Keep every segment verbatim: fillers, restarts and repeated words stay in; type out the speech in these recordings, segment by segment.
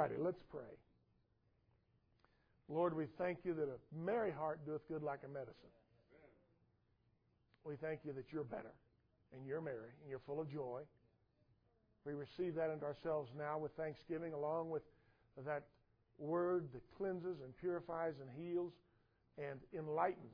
righty, let's pray. Lord, we thank you that a merry heart doeth good like a medicine. We thank you that you're better, and you're merry, and you're full of joy. We receive that into ourselves now with thanksgiving, along with that word that cleanses and purifies and heals and enlightens.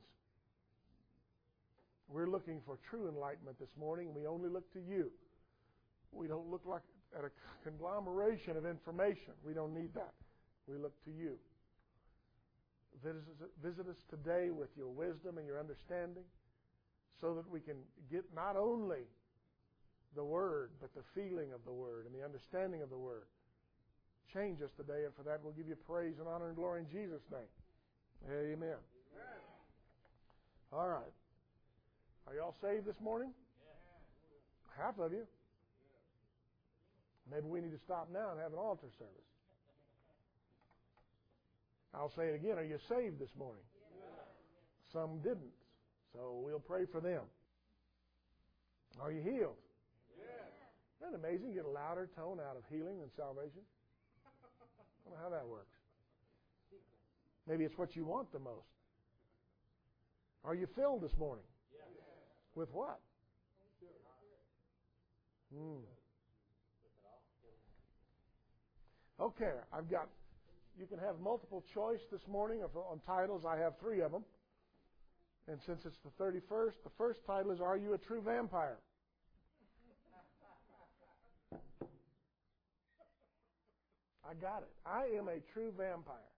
We're looking for true enlightenment this morning. We only look to you. We don't look like at a conglomeration of information. We don't need that. We look to you. Visit, visit us today with your wisdom and your understanding so that we can get not only the Word, but the feeling of the Word and the understanding of the Word. Change us today, and for that we'll give you praise and honor and glory in Jesus' name. Amen. Amen. All right. Are y'all saved this morning? Yeah. Half of you. Maybe we need to stop now and have an altar service. I'll say it again. Are you saved this morning? Yeah. Some didn't. So we'll pray for them. Are you healed? Yeah. Isn't that amazing? You get a louder tone out of healing than salvation. I don't know how that works. Maybe it's what you want the most. Are you filled this morning? Yeah. With what? Hmm. Okay, I've got, you can have multiple choice this morning on titles. I have three of them. And since it's the thirty-first, the first title is, Are You a True Vampire? I got it. I am a true vampire.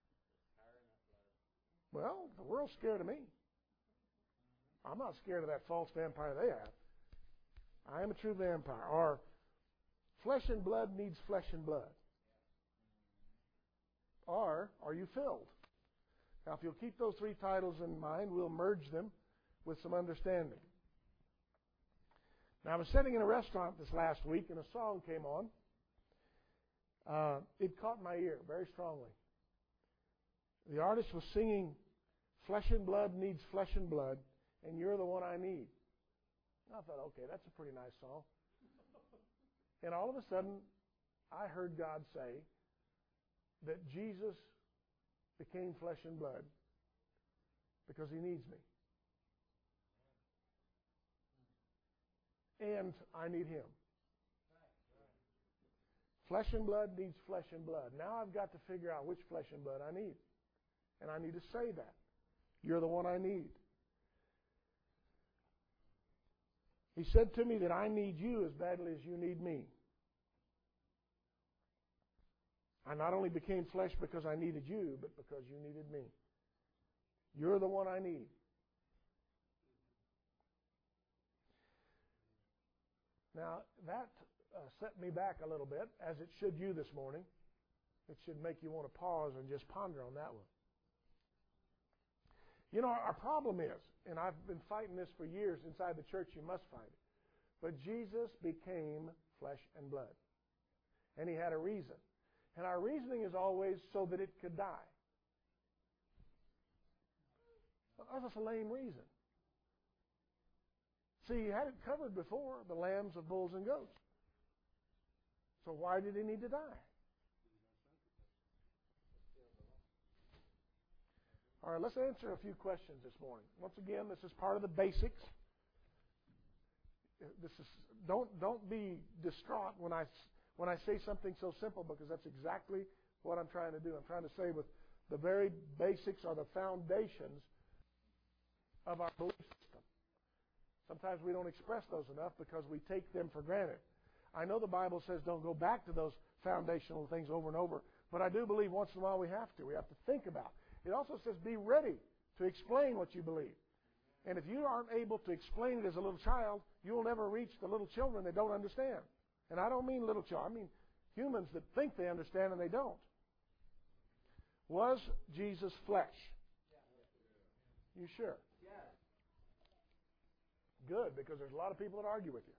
Well, the world's scared of me. I'm not scared of that false vampire they have. I am a true vampire. Or flesh and blood needs flesh and blood. Or are you filled? Now, if you'll keep those three titles in mind, we'll merge them with some understanding. Now, I was sitting in a restaurant this last week, and a song came on. Uh, it caught my ear very strongly. The artist was singing, Flesh and blood needs flesh and blood, and you're the one I need. And I thought, okay, that's a pretty nice song. And all of a sudden, I heard God say that Jesus became flesh and blood because He needs me. And I need Him. Flesh and blood needs flesh and blood. Now I've got to figure out which flesh and blood I need. And I need to say that. You're the one I need. He said to me that I need you as badly as you need me. I not only became flesh because I needed you, but because you needed me. You're the one I need. Now, that uh, set me back a little bit, as it should you this morning. It should make you want to pause and just ponder on that one. You know, our problem is, and I've been fighting this for years inside the church, you must fight it, but Jesus became flesh and blood. And He had a reason. And our reasoning is always so that it could die. That's a lame reason. See, He had it covered before, the lambs of bulls and goats. So why did He need to die? All right, let's answer a few questions this morning. Once again, this is part of the basics. This is don't don't be distraught when I when I say something so simple, because that's exactly what I'm trying to do. I'm trying to say with the very basics are the foundations of our belief system. Sometimes we don't express those enough because we take them for granted. I know the Bible says don't go back to those foundational things over and over, but I do believe once in a while we have to. We have to think about it. It also says be ready to explain what you believe. And if you aren't able to explain it as a little child, you'll never reach the little children that don't understand. And I don't mean little children. I mean humans that think they understand and they don't. Was Jesus flesh? You sure? Yes. Good, because there's a lot of people that argue with you.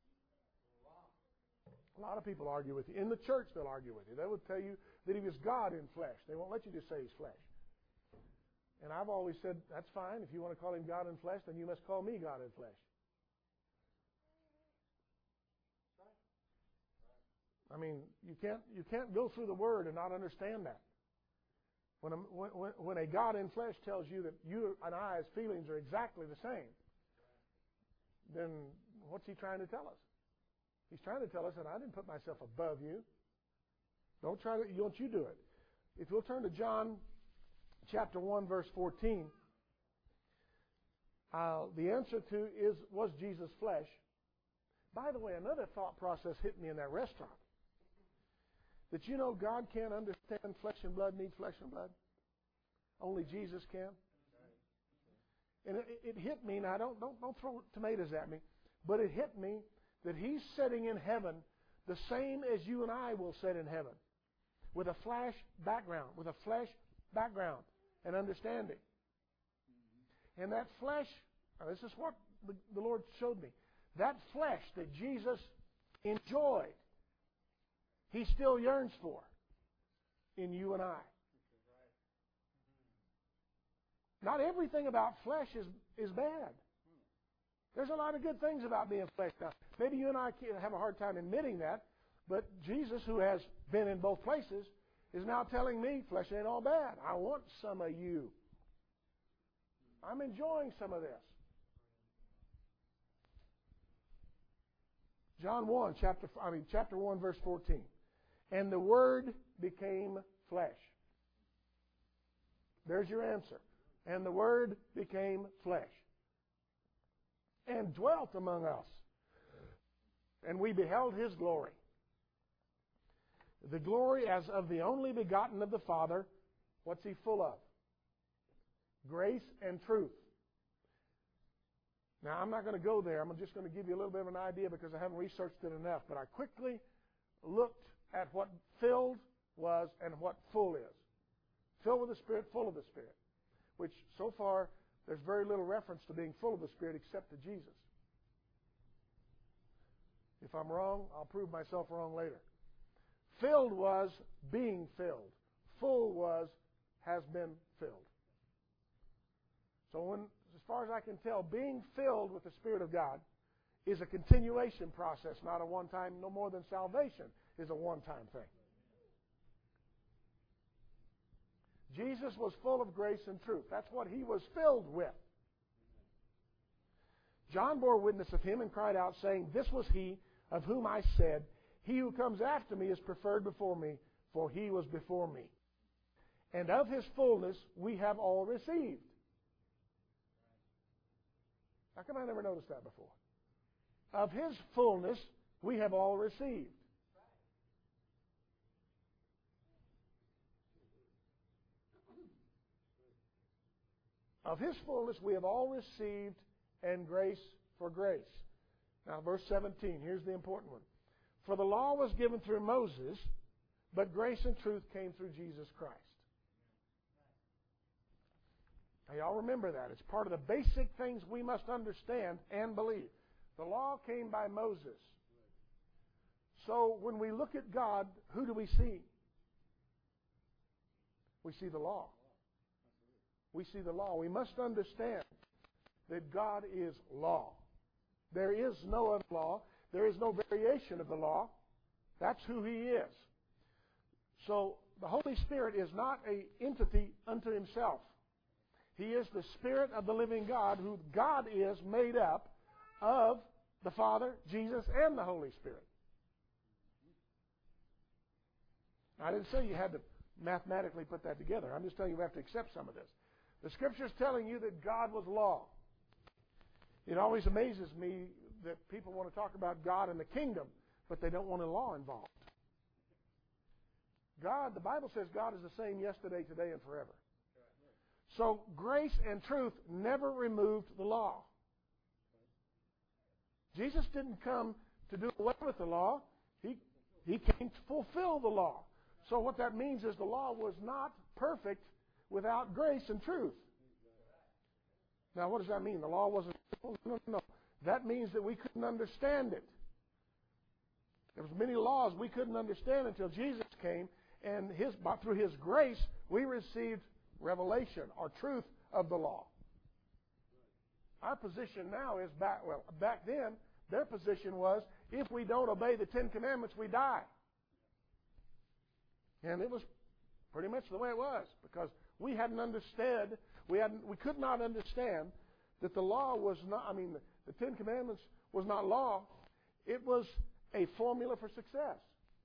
A lot of people argue with you. In the church, they'll argue with you. They would tell you that He was God in flesh. They won't let you just say He's flesh. And I've always said, that's fine. If you want to call Him God in flesh, then you must call me God in flesh. I mean, you can't you can't go through the Word and not understand that. When a, when, when a God in flesh tells you that you and I's feelings are exactly the same, then what's He trying to tell us? He's trying to tell us that I didn't put myself above you. Don't try to, don't you do it. If you'll turn to John chapter one, verse fourteen, uh, the answer to is, was Jesus flesh? By the way, another thought process hit me in that restaurant. That you know God can't understand flesh and blood needs flesh and blood. Only Jesus can. And it, it hit me, now don't, don't, don't throw tomatoes at me, but it hit me that He's sitting in heaven the same as you and I will sit in heaven. With a flash background, with a flesh background and understanding. And that flesh, now this is what the, the Lord showed me. That flesh that Jesus enjoyed, He still yearns for in you and I. Not everything about flesh is, is bad. There's a lot of good things about being flesh. Now, maybe you and I have a hard time admitting that, but Jesus, who has been in both places, is now telling me flesh ain't all bad. I want some of you. I'm enjoying some of this. John one, chapter I mean chapter one, verse fourteen. And the Word became flesh. There's your answer. And the Word became flesh. And dwelt among us. And we beheld His glory. The glory as of the only begotten of the Father. What's He full of? Grace and truth. Now, I'm not going to go there. I'm just going to give you a little bit of an idea because I haven't researched it enough. But I quickly looked at what filled was and what full is. Filled with the Spirit, full of the Spirit. Which, so far, there's very little reference to being full of the Spirit except to Jesus. If I'm wrong, I'll prove myself wrong later. Filled was being filled. Full was has been filled. So when, as far as I can tell, being filled with the Spirit of God is a continuation process, not a one-time, no more than salvation is a one-time thing. Jesus was full of grace and truth. That's what He was filled with. John bore witness of Him and cried out, saying, This was He of whom I said, He who comes after me is preferred before me, for He was before me. And of His fullness we have all received. How come I never noticed that before? Of His fullness we have all received. Of His fullness we have all received, and grace for grace. Now, verse seventeen, here's the important one. For the law was given through Moses, but grace and truth came through Jesus Christ. Now, y'all remember that. It's part of the basic things we must understand and believe. The law came by Moses. So, when we look at God, who do we see? We see the law. We see the law. We must understand that God is law. There is no other law. There is no variation of the law. That's who He is. So the Holy Spirit is not an entity unto Himself. He is the Spirit of the living God, who God is made up of the Father, Jesus, and the Holy Spirit. I didn't say you had to mathematically put that together. I'm just telling you we have to accept some of this. The Scripture is telling you that God was law. It always amazes me that people want to talk about God and the kingdom, but they don't want a law involved. God, the Bible says God is the same yesterday, today, and forever. So grace and truth never removed the law. Jesus didn't come to do away with the law. He, he came to fulfill the law. So what that means is the law was not perfect without grace and truth. Now, what does that mean? The law wasn't... No, no, no. That means that we couldn't understand it. There was many laws we couldn't understand until Jesus came, and his, through His grace, we received revelation or truth of the law. Our position now is back, well, back then, their position was, if we don't obey the Ten Commandments, we die. And it was pretty much the way it was, because we hadn't understood, we hadn't, we could not understand that the law was not, I mean, the, the Ten Commandments was not law. It was a formula for success.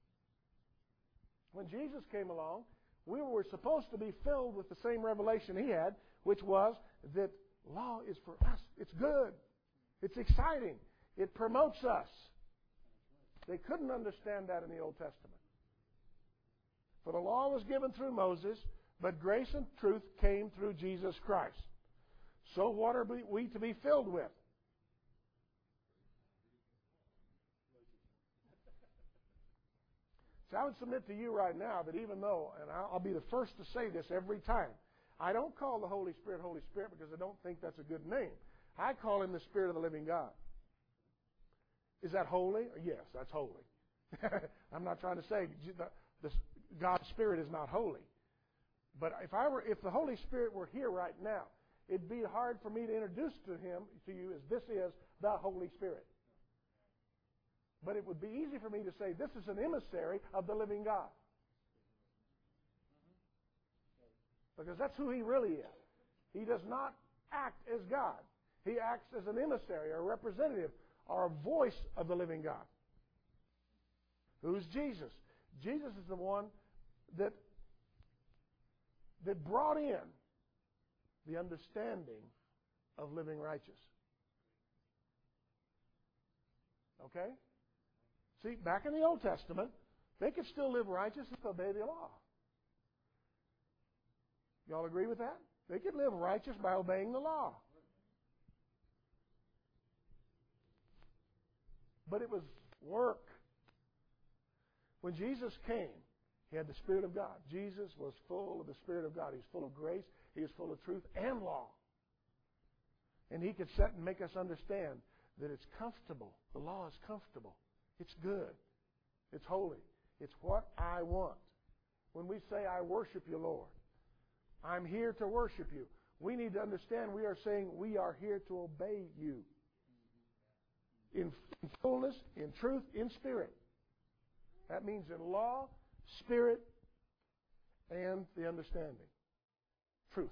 When Jesus came along, we were supposed to be filled with the same revelation he had, which was that law is for us. It's good. It's exciting. It promotes us. They couldn't understand that in the Old Testament. For the law was given through Moses, but grace and truth came through Jesus Christ. So what are we to be filled with? So I would submit to you right now that even though, and I'll be the first to say this every time, I don't call the Holy Spirit Holy Spirit because I don't think that's a good name. I call him the Spirit of the living God. Is that holy? Yes, that's holy. I'm not trying to say the, the, God's Spirit is not holy. But if I were, if the Holy Spirit were here right now, it'd be hard for me to introduce to him to you as this is the Holy Spirit. But it would be easy for me to say this is an emissary of the living God. Because that's who he really is. He does not act as God. He acts as an emissary or a representative or a voice of the living God. Who's Jesus? Jesus is the one that, that brought in the understanding of living righteous. Okay? See, back in the Old Testament, they could still live righteous and obey the law. Y'all agree with that? They could live righteous by obeying the law. But it was work. When Jesus came, he had the Spirit of God. Jesus was full of the Spirit of God. He was full of grace. He was full of truth and law. And he could set and make us understand that it's comfortable. The law is comfortable. It's good. It's holy. It's what I want. When we say, I worship you, Lord, I'm here to worship you, we need to understand we are saying we are here to obey you. In fullness, in truth, in spirit. That means in law, spirit, and the understanding. Truth.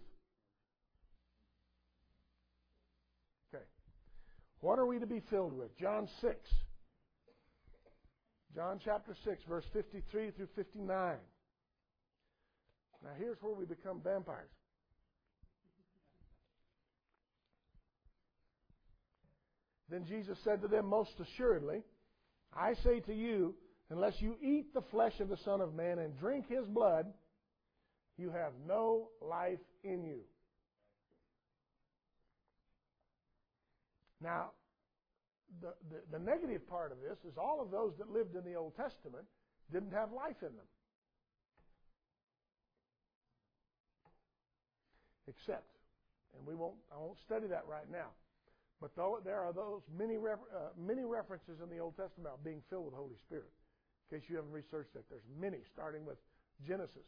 Okay. What are we to be filled with? John six. John chapter six, verse fifty-three through fifty-nine. Now here's where we become vampires. Then Jesus said to them, most assuredly, I say to you, unless you eat the flesh of the Son of Man and drink his blood, you have no life in you. Now, the, the, the negative part of this is all of those that lived in the Old Testament didn't have life in them. Except, and we won't, I won't study that right now, but though there are those many refer, uh, many references in the Old Testament about being filled with the Holy Spirit. In case you haven't researched that, there's many, starting with Genesis.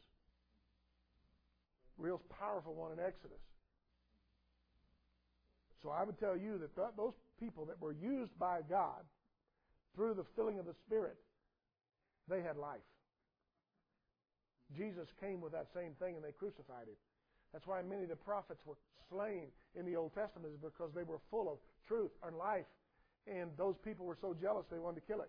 Real powerful one in Exodus. So I would tell you that th- those people that were used by God through the filling of the Spirit, they had life. Jesus came with that same thing and they crucified him. That's why many of the prophets were slain in the Old Testament, is because they were full of truth and life. And those people were so jealous they wanted to kill it.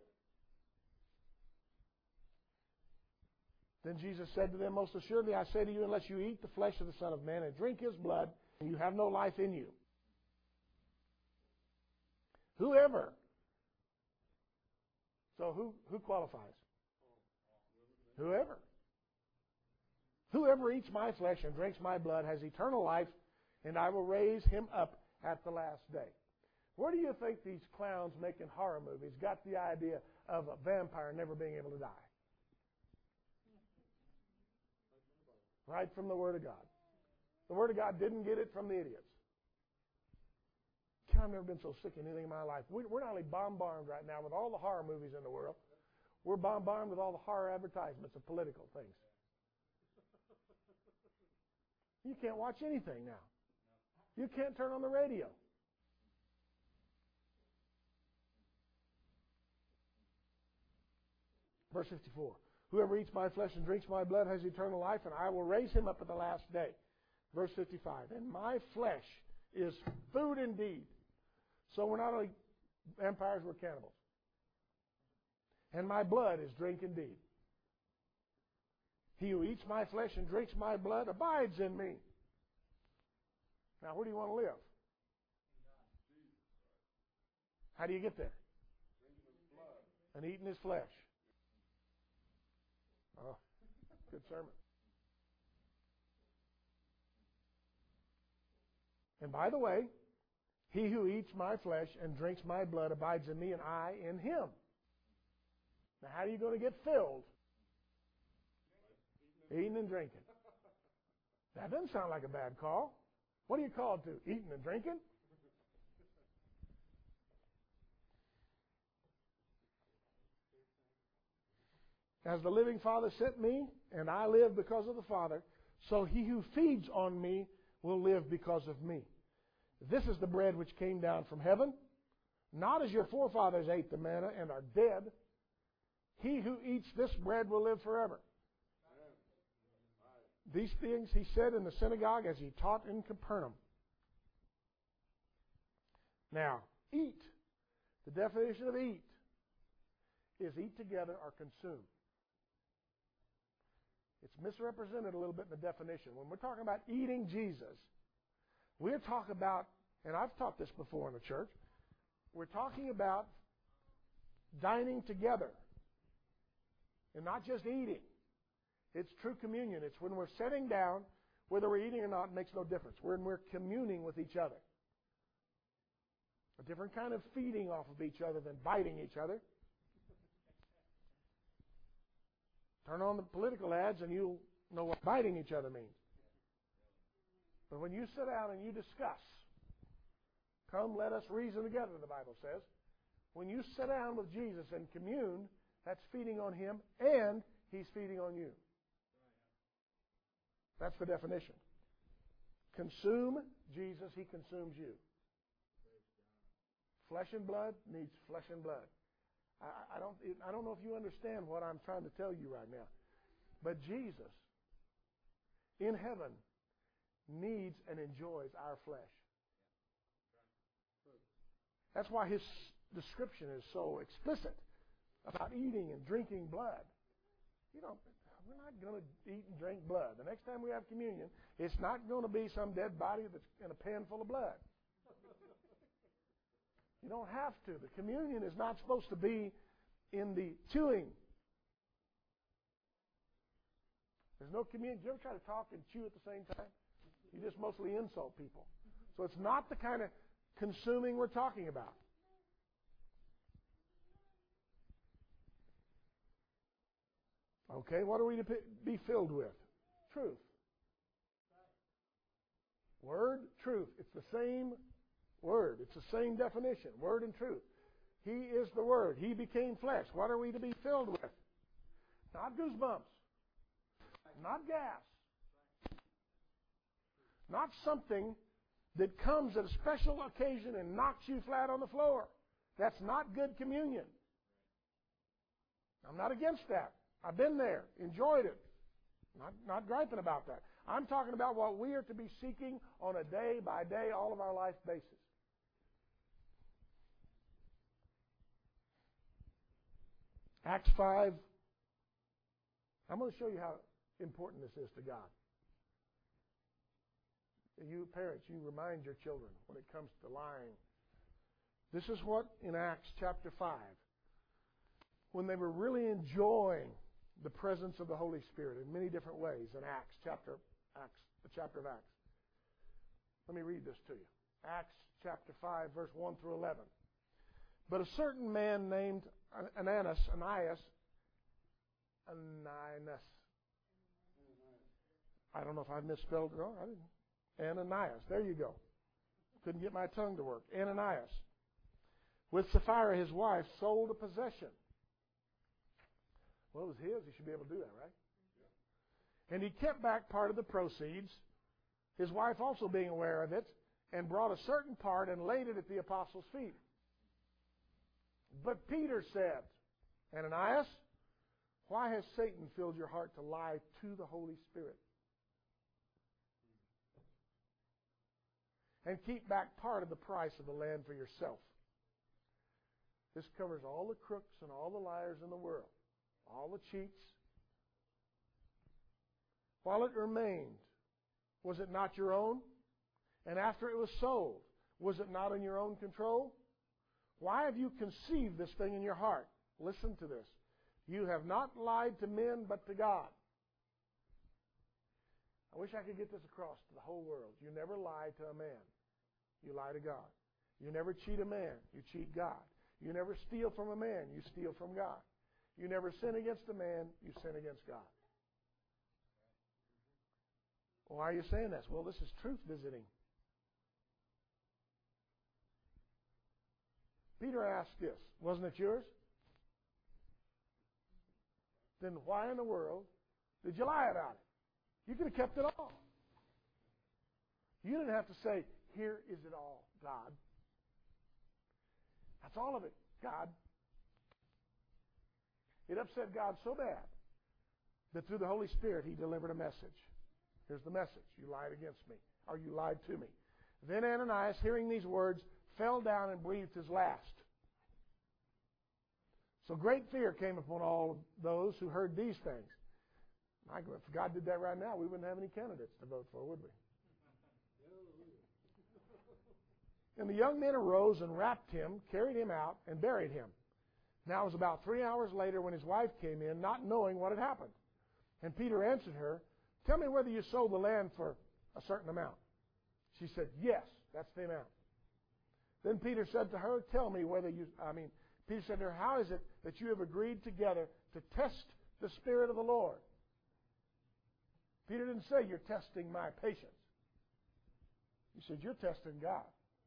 Then Jesus said to them, most assuredly I say to you, unless you eat the flesh of the Son of Man and drink his blood, you have no life in you. Whoever. So who, who qualifies? Whoever. Whoever eats my flesh and drinks my blood has eternal life, and I will raise him up at the last day. Where do you think these clowns making horror movies got the idea of a vampire never being able to die? Right from the Word of God. The Word of God didn't get it from the idiots. I've never been so sick in anything in my life. We're not only bombarded right now with all the horror movies in the world, we're bombarded with all the horror advertisements of political things. You can't watch anything now. You can't turn on the radio. Verse fifty-four. Whoever eats my flesh and drinks my blood has eternal life, and I will raise him up at the last day. Verse fifty-five, and my flesh is food indeed. So we're not only vampires, we're cannibals. And my blood is drink indeed. He who eats my flesh and drinks my blood abides in me. Now, where do you want to live? How do you get there? And eating his flesh. Oh, good sermon. And by the way, he who eats my flesh and drinks my blood abides in me, and I in him. Now, how are you going to get filled? Eating and drinking. That doesn't sound like a bad call. What are you called to? Eating and drinking? As the living Father sent me, and I live because of the Father, so he who feeds on me will live because of me. This is the bread which came down from heaven, not as your forefathers ate the manna and are dead. He who eats this bread will live forever. These things he said in the synagogue as he taught in Capernaum. Now, eat. The definition of eat is eat together or consume. It's misrepresented a little bit in the definition. When we're talking about eating Jesus, we're talking about, and I've taught this before in the church, we're talking about dining together and not just eating. It's true communion. It's when we're sitting down, whether we're eating or not, it makes no difference. When we're communing with each other. A different kind of feeding off of each other than biting each other. Turn on the political ads and you'll know what biting each other means. But when you sit down and you discuss, come let us reason together, the Bible says. When you sit down with Jesus and commune, that's feeding on him and he's feeding on you. That's the definition. Consume Jesus, he consumes you. Flesh and blood needs flesh and blood. I, I don't I don't know if you understand what I'm trying to tell you right now. But Jesus, in heaven, needs and enjoys our flesh. That's why his description is so explicit about eating and drinking blood. You know, we're not going to eat and drink blood. The next time we have communion, it's not going to be some dead body that's in a pan full of blood. You don't have to. The communion is not supposed to be in the chewing. There's no communion. Do you ever try to talk and chew at the same time? You just mostly insult people. So it's not the kind of consuming we're talking about. Okay, what are we to be filled with? Truth. Word, truth. It's the same word. It's the same definition. Word and truth. He is the Word. He became flesh. What are we to be filled with? Not goosebumps. Not gas. Not something that comes at a special occasion and knocks you flat on the floor. That's not good communion. I'm not against that. I've been there, enjoyed it. Not, not griping about that. I'm talking about what we are to be seeking on a day-by-day, all of our life basis. Acts five. I'm going to show you how important this is to God. You parents, you remind your children when it comes to lying. This is what in Acts chapter five, when they were really enjoying the presence of the Holy Spirit in many different ways in Acts chapter Acts the chapter of Acts. Let me read this to you. Acts chapter five, verse one through eleven. But a certain man named Ananias, Ananias, Ananias. I don't know if I misspelled it wrong. I didn't. Ananias. There you go. Couldn't get my tongue to work. Ananias, with Sapphira his wife, sold a possession. Well, it was his. He should be able to do that, right? Yeah. And he kept back part of the proceeds, his wife also being aware of it, and brought a certain part and laid it at the apostles' feet. But Peter said, Ananias, Why has Satan filled your heart to lie to the Holy Spirit? And keep back part of the price of the land for yourself. This covers all the crooks and all the liars in the world, all the cheats. While it remained, was it not your own? And after it was sold, was it not in your own control? Why have you conceived this thing in your heart? Listen to this. You have not lied to men, but to God. I wish I could get this across to the whole world. You never lie to a man. You lie to God. You never cheat a man. You cheat God. You never steal from a man. You steal from God. You never sin against a man. You sin against God. Why are you saying this? Well, this is truth visiting. Peter asked this, wasn't it yours? Then why in the world did you lie about it? You could have kept it all. You didn't have to say, here is it all, God. That's all of it, God. It upset God so bad that through the Holy Spirit He delivered a message. Here's the message. You lied against me, or you lied to me. Then Ananias, hearing these words, fell down and breathed his last. So great fear came upon all those who heard these things. My God, if God did that right now, we wouldn't have any candidates to vote for, would we? And the young men arose and wrapped him, carried him out, and buried him. Now it was about three hours later when his wife came in, not knowing what had happened. And Peter answered her, tell me whether you sold the land for a certain amount. She said, yes, that's the amount. Then Peter said to her, tell me whether you, I mean, Peter said to her, how is it that you have agreed together to test the Spirit of the Lord? Peter didn't say, you're testing my patience. He said, you're testing God.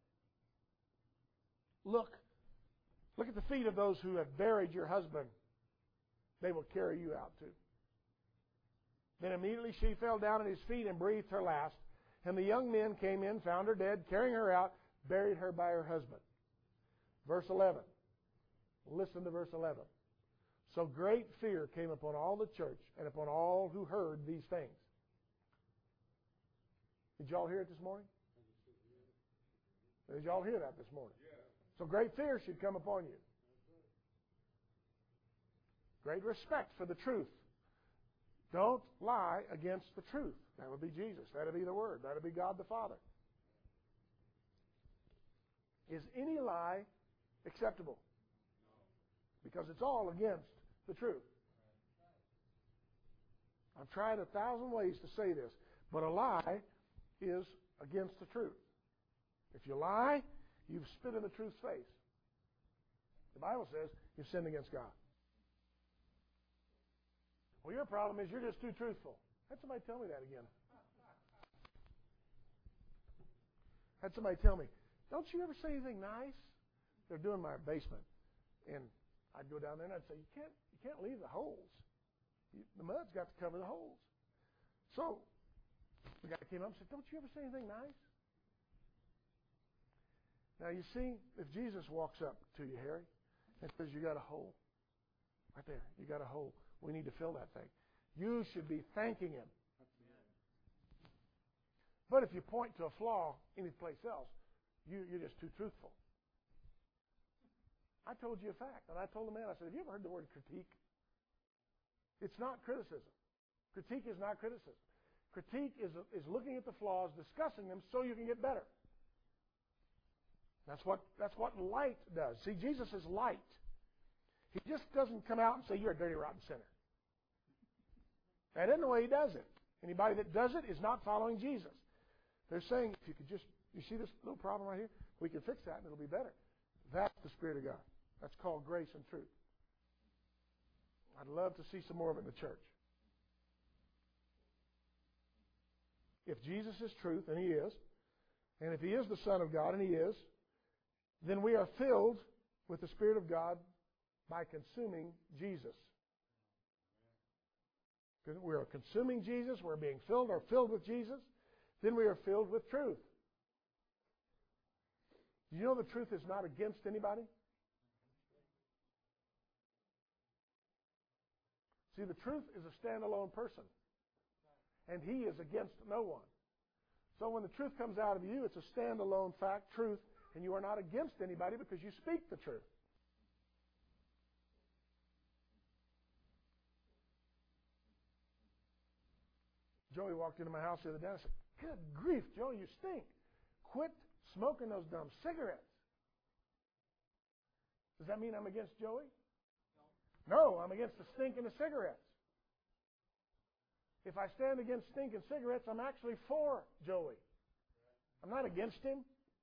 Look, look at the feet of those who have buried your husband. They will carry you out too. Then immediately she fell down at his feet and breathed her last. And the young men came in, found her dead, carrying her out, buried her by her husband. Verse eleven. Listen to verse eleven. So great fear came upon all the church and upon all who heard these things. Did y'all hear it this morning? Did y'all hear that this morning? So great fear should come upon you. Great respect for the truth. Don't lie against the truth. That would be Jesus. That would be the Word. That would be God the Father. Is any lie acceptable? Because it's all against the truth. I've tried a thousand ways to say this, but a lie is against the truth. If you lie, you've spit in the truth's face. The Bible says you've sinned against God. Well, your problem is you're just too truthful. Had somebody tell me that again. Had somebody tell me, don't you ever say anything nice? They're doing my basement. And I'd go down there and I'd say, you can't, you can't leave the holes. You, the mud's got to cover the holes. So the guy came up and said, don't you ever say anything nice? Now you see, if Jesus walks up to you, Harry, and says, you got a hole. Right there. You got a hole. We need to fill that thing. You should be thanking Him. But if you point to a flaw anyplace else, you, you're just too truthful. I told you a fact, and I told the man, I said, have you ever heard the word critique? It's not criticism. Critique is not criticism. Critique is, is looking at the flaws, discussing them so you can get better. That's what, that's what light does. See, Jesus is light. He just doesn't come out and say, you're a dirty, rotten sinner. That isn't the way He does it. Anybody that does it is not following Jesus. They're saying, if you could just, you see this little problem right here? We can fix that and it'll be better. That's the Spirit of God. That's called grace and truth. I'd love to see some more of it in the church. If Jesus is truth, and He is, and if He is the Son of God, and He is, then we are filled with the Spirit of God by consuming Jesus. We are consuming Jesus, we're being filled or filled with Jesus, then we are filled with truth. Do you know the truth is not against anybody? See, the truth is a standalone person. And he is against no one. So when the truth comes out of you, it's a standalone fact, truth, and you are not against anybody because you speak the truth. Joey walked into my house the other day and I said, "Good grief, Joey, you stink. Quit smoking those dumb cigarettes." Does that mean I'm against Joey? No, I'm against the stink in the cigarettes. If I stand against stink in cigarettes, I'm actually for Joey. I'm not against him.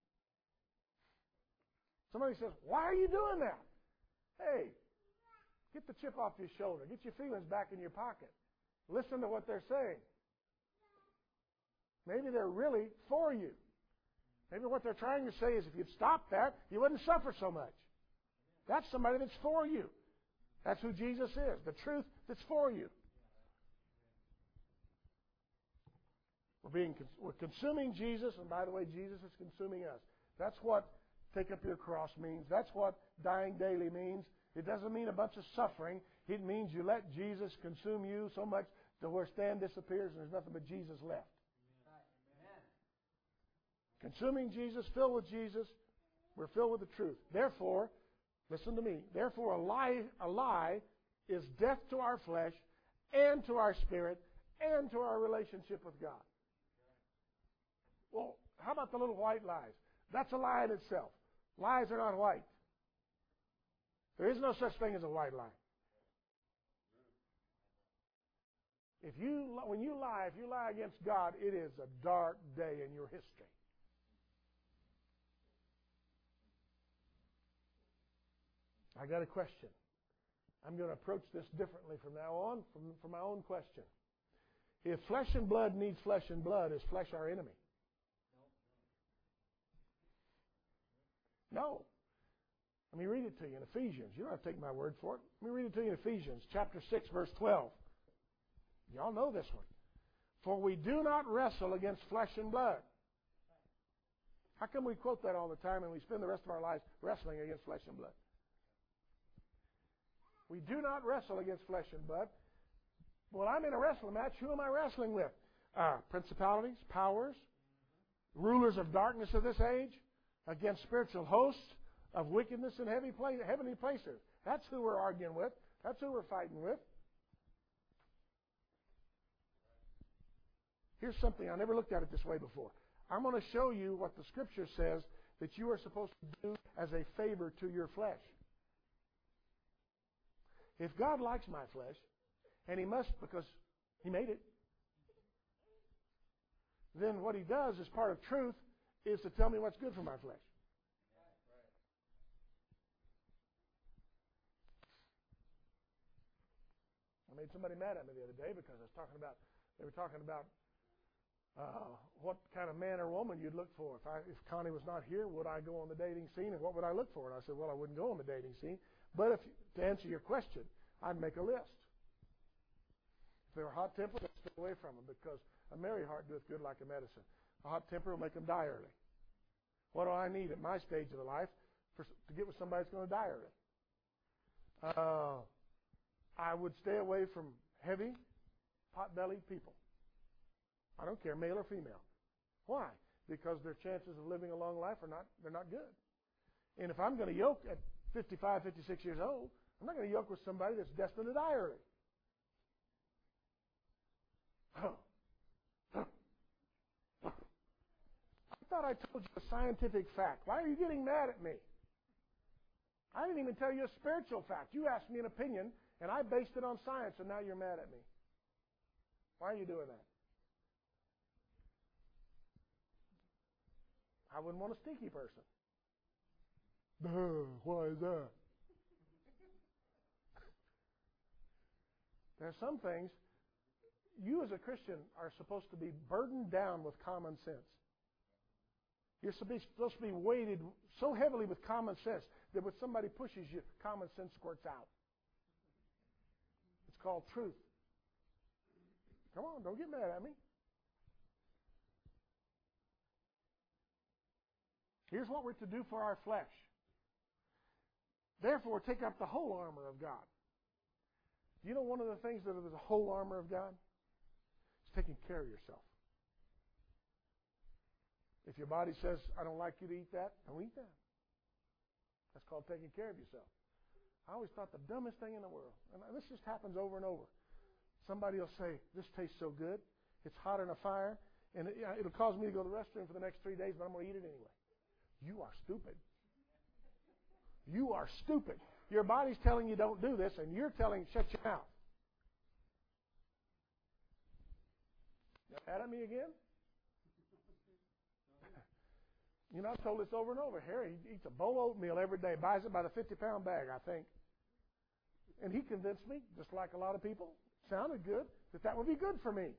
Somebody says, "Why are you doing that?" Hey, get the chip off your shoulder. Get your feelings back in your pocket. Listen to what they're saying. Maybe they're really for you. Maybe what they're trying to say is if you'd stop that, you wouldn't suffer so much. That's somebody that's for you. That's who Jesus is, the truth that's for you. We're being we're consuming Jesus, and by the way, Jesus is consuming us. That's what take up your cross means. That's what dying daily means. It doesn't mean a bunch of suffering. It means you let Jesus consume you so much to where Stan disappears and there's nothing but Jesus left. Amen. Consuming Jesus, filled with Jesus, we're filled with the truth. Therefore, listen to me. Therefore, a lie, a lie is death to our flesh and to our spirit and to our relationship with God. Well, how about the little white lies? That's a lie in itself. Lies are not white. There is no such thing as a white lie. If you, when you lie, if you lie against God, it is a dark day in your history. I got a question. I'm going to approach this differently from now on, from, from my own question. If flesh and blood needs flesh and blood, is flesh our enemy? No. Let me read it to you in Ephesians. You don't have to take my word for it. Let me read it to you in Ephesians chapter six, verse twelve. Y'all know this one. For we do not wrestle against flesh and blood. How come we quote that all the time and we spend the rest of our lives wrestling against flesh and blood? We do not wrestle against flesh and blood. Well, I'm in a wrestling match. Who am I wrestling with? Uh, principalities, powers, rulers of darkness of this age, against spiritual hosts of wickedness in heavy place, heavenly places. That's who we're arguing with. That's who we're fighting with. Here's something, I never looked at it this way before. I'm going to show you what the Scripture says that you are supposed to do as a favor to your flesh. If God likes my flesh, and He must because He made it, then what He does as part of truth is to tell me what's good for my flesh. I made somebody mad at me the other day because I was talking about, they were talking about uh, what kind of man or woman you'd look for. If, I, if Connie was not here, would I go on the dating scene, and what would I look for? And I said, well, I wouldn't go on the dating scene. But if, to answer your question, I'd make a list. If they were hot-tempered, I'd stay away from them because a merry heart doeth good like a medicine. A hot temper will make them die early. What do I need at my stage of the life for, to get with somebody that's going to die early? Uh, I would stay away from heavy, pot-bellied people. I don't care, male or female. Why? Because their chances of living a long life are not, they're not good. And if I'm going to yoke at fifty-five, fifty-six years old, I'm not going to yoke with somebody that's destined to die early. Huh. Huh. Huh. I thought I told you a scientific fact. Why are you getting mad at me? I didn't even tell you a spiritual fact. You asked me an opinion, and I based it on science, and now you're mad at me. Why are you doing that? I wouldn't want a stinky person. Duh, why is that? There are some things you as a Christian are supposed to be burdened down with common sense. You're supposed to be weighted so heavily with common sense that when somebody pushes you, common sense squirts out. It's called truth. Come on, don't get mad at me. Here's what we're to do for our flesh. Therefore, take up the whole armor of God. You know one of the things that is the whole armor of God? It's taking care of yourself. If your body says, I don't like you to eat that, don't eat that. That's called taking care of yourself. I always thought the dumbest thing in the world, and this just happens over and over. Somebody will say, this tastes so good, it's hotter than a fire, and it, it'll cause me to go to the restroom for the next three days, but I'm going to eat it anyway. You are stupid. You are stupid. Your body's telling you don't do this, and you're telling, shut your mouth. Mad at me again? You know, I've told this over and over. Harry he eats a bowl of oatmeal every day, buys it by the fifty-pound bag, I think. And he convinced me, just like a lot of people, sounded good, that that would be good for me.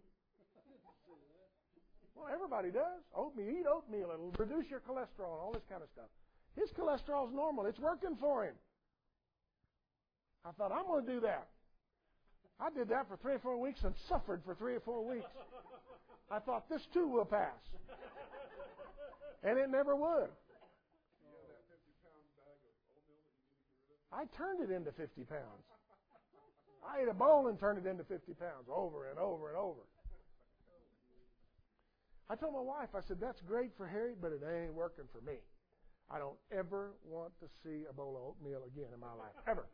Well, everybody does. Oatmeal, eat oatmeal. It'll reduce your cholesterol and all this kind of stuff. His cholesterol's normal. It's working for him. I thought, I'm going to do that. I did that for three or four weeks and suffered for three or four weeks. I thought, this too will pass. And it never would. I turned it into fifty pounds. I ate a bowl and turned it into fifty pounds over and over and over. I told my wife, I said, that's great for Harry, but it ain't working for me. I don't ever want to see a bowl of oatmeal again in my life, ever.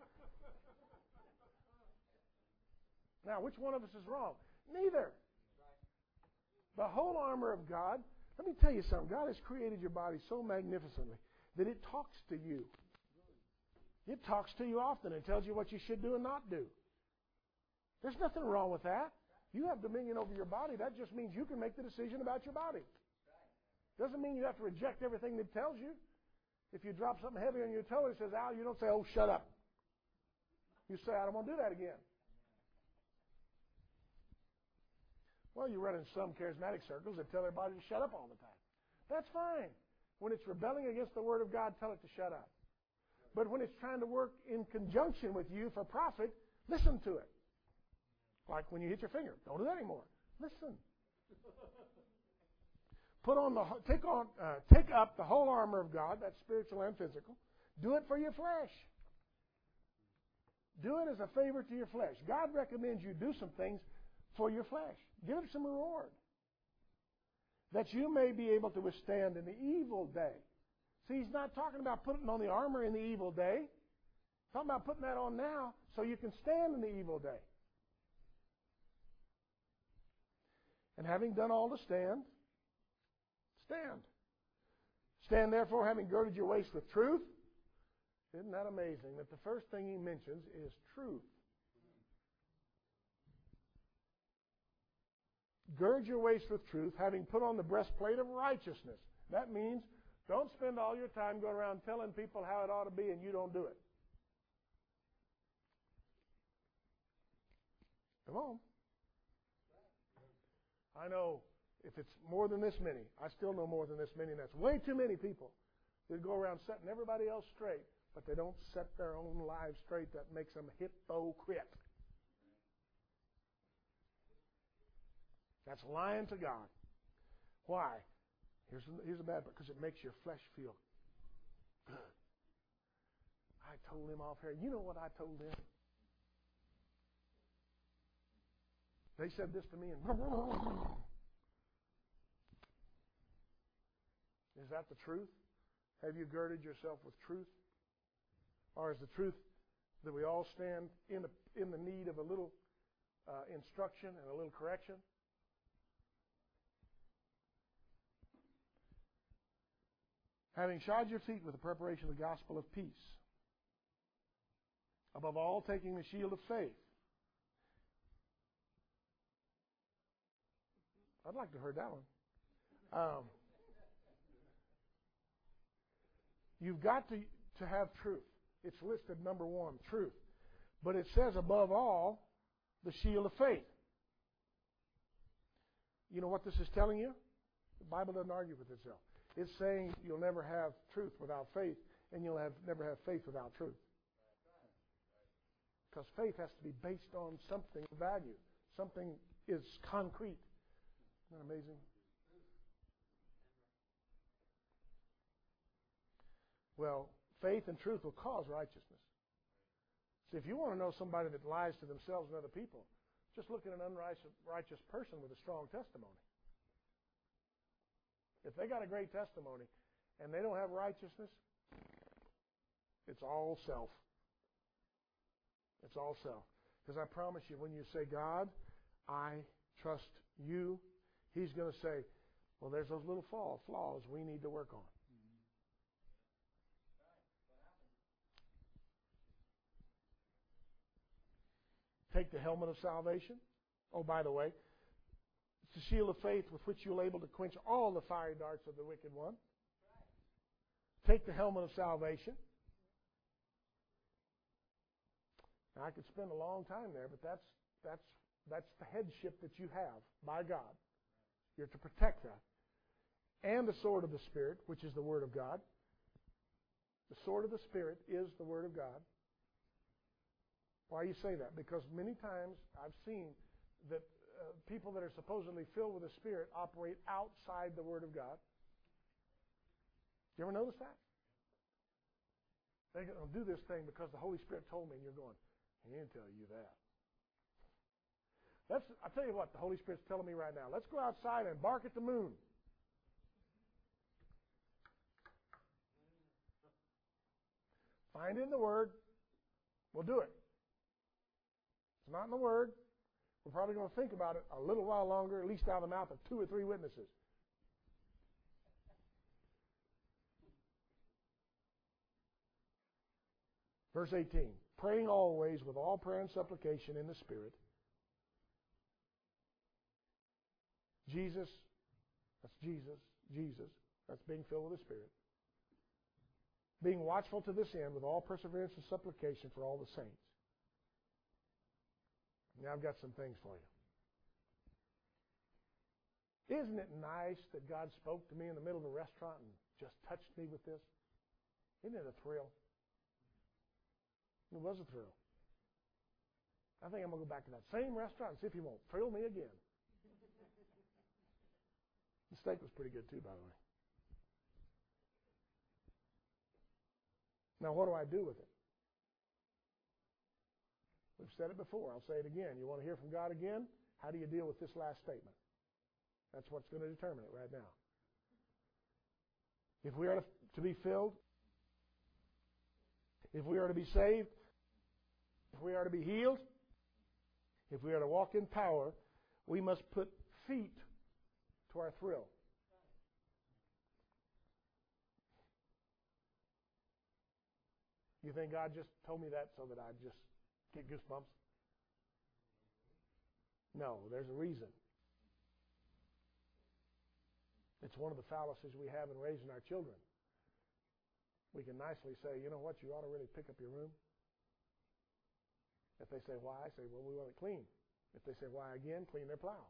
Now, which one of us is wrong? Neither. The whole armor of God, let me tell you something. God has created your body so magnificently that it talks to you. It talks to you often and tells you what you should do and not do. There's nothing wrong with that. You have dominion over your body. That just means you can make the decision about your body. Doesn't mean you have to reject everything that tells you. If you drop something heavy on your toe and it says, ow, you don't say, oh, shut up. You say, I don't want to do that again. Well, you run in some charismatic circles that tell their body to shut up all the time. That's fine. When it's rebelling against the Word of God, tell it to shut up. But when it's trying to work in conjunction with you for profit, listen to it. Like when you hit your finger. Don't do that anymore. Listen. Put on the take on uh, take up the whole armor of God, that's spiritual and physical. Do it for your flesh. Do it as a favor to your flesh. God recommends you do some things for your flesh. Give it some reward. That you may be able to withstand in the evil day. See, he's not talking about putting on the armor in the evil day. He's talking about putting that on now so you can stand in the evil day. And having done all to stand, stand. Stand therefore, having girded your waist with truth. Isn't that amazing that the first thing he mentions is truth? Gird your waist with truth, having put on the breastplate of righteousness. That means don't spend all your time going around telling people how it ought to be and you don't do it. Come on. I know if it's more than this many, I still know more than this many, and that's way too many people that go around setting everybody else straight, but they don't set their own lives straight. That makes them hypocrite. That's lying to God. Why? Here's the, here's the bad part, because it makes your flesh feel good. I told him off here. You know what I told them? They said this to me, and is that the truth? Have you girded yourself with truth? Or is the truth that we all stand in the, in the need of a little uh, instruction and a little correction? Having shod your feet with the preparation of the gospel of peace. Above all, taking the shield of faith. I'd like to have heard that one. Um, you've got to, to have truth. It's listed number one, truth. But it says above all, the shield of faith. You know what this is telling you? The Bible doesn't argue with itself. It's saying you'll never have truth without faith, and you'll have never have faith without truth. Because faith has to be based on something of value. Something is concrete. Isn't that amazing? Well, faith and truth will cause righteousness. See, if you want to know somebody that lies to themselves and other people, just look at an unrighteous righteous person with a strong testimony. If they got a great testimony and they don't have righteousness, it's all self. It's all self. Because I promise you, when you say, God, I trust you, He's going to say, well, there's those little flaws we need to work on. Take the helmet of salvation. Oh, by the way, it's the shield of faith with which you'll be able to quench all the fiery darts of the wicked one. Take the helmet of salvation. Now, I could spend a long time there, but that's that's that's the headship that you have by God. You're to protect that. And the sword of the Spirit, which is the Word of God. The sword of the Spirit is the Word of God. Why you say that? Because many times I've seen that uh, people that are supposedly filled with the Spirit operate outside the Word of God. You ever notice that? They're going to do this thing because the Holy Spirit told me, and you're going, He didn't tell you that. Let's, I'll tell you what the Holy Spirit's telling me right now. Let's go outside and bark at the moon. Find it in the Word. We'll do it. It's not in the Word. We're probably going to think about it a little while longer, at least out of the mouth of two or three witnesses. Verse eighteen, praying always with all prayer and supplication in the Spirit. Jesus, that's Jesus, Jesus, that's being filled with the Spirit. Being watchful to this end with all perseverance and supplication for all the saints. Now I've got some things for you. Isn't it nice that God spoke to me in the middle of a restaurant and just touched me with this? Isn't it a thrill? It was a thrill. I think I'm going to go back to that same restaurant and see if He won't thrill me again. The steak was pretty good too, by the way. Now, what do I do with it? We've said it before. I'll say it again. You want to hear from God again? How do you deal with this last statement? That's what's going to determine it right now. If we are to, to be filled, if we are to be saved, if we are to be healed, if we are to walk in power, we must put feet to our thrill. You think God just told me that so that I'd just get goosebumps? No, there's a reason. It's one of the fallacies we have in raising our children. We can nicely say, you know what, you ought to really pick up your room. If they say, why? I say, well, we want it clean. If they say, why again? Clean their plow.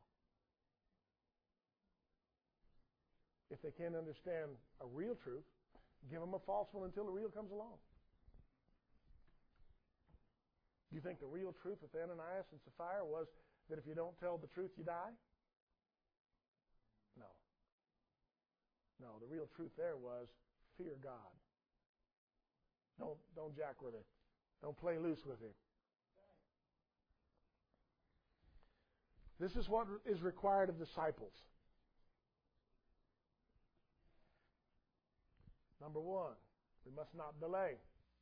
If they can't understand a real truth, give them a false one until the real comes along. You think the real truth with Ananias and Sapphira was that if you don't tell the truth, you die? No. No, the real truth there was fear God. Don't, don't jack with Him. Don't play loose with Him. This is what is required of disciples. Number one, we must not delay.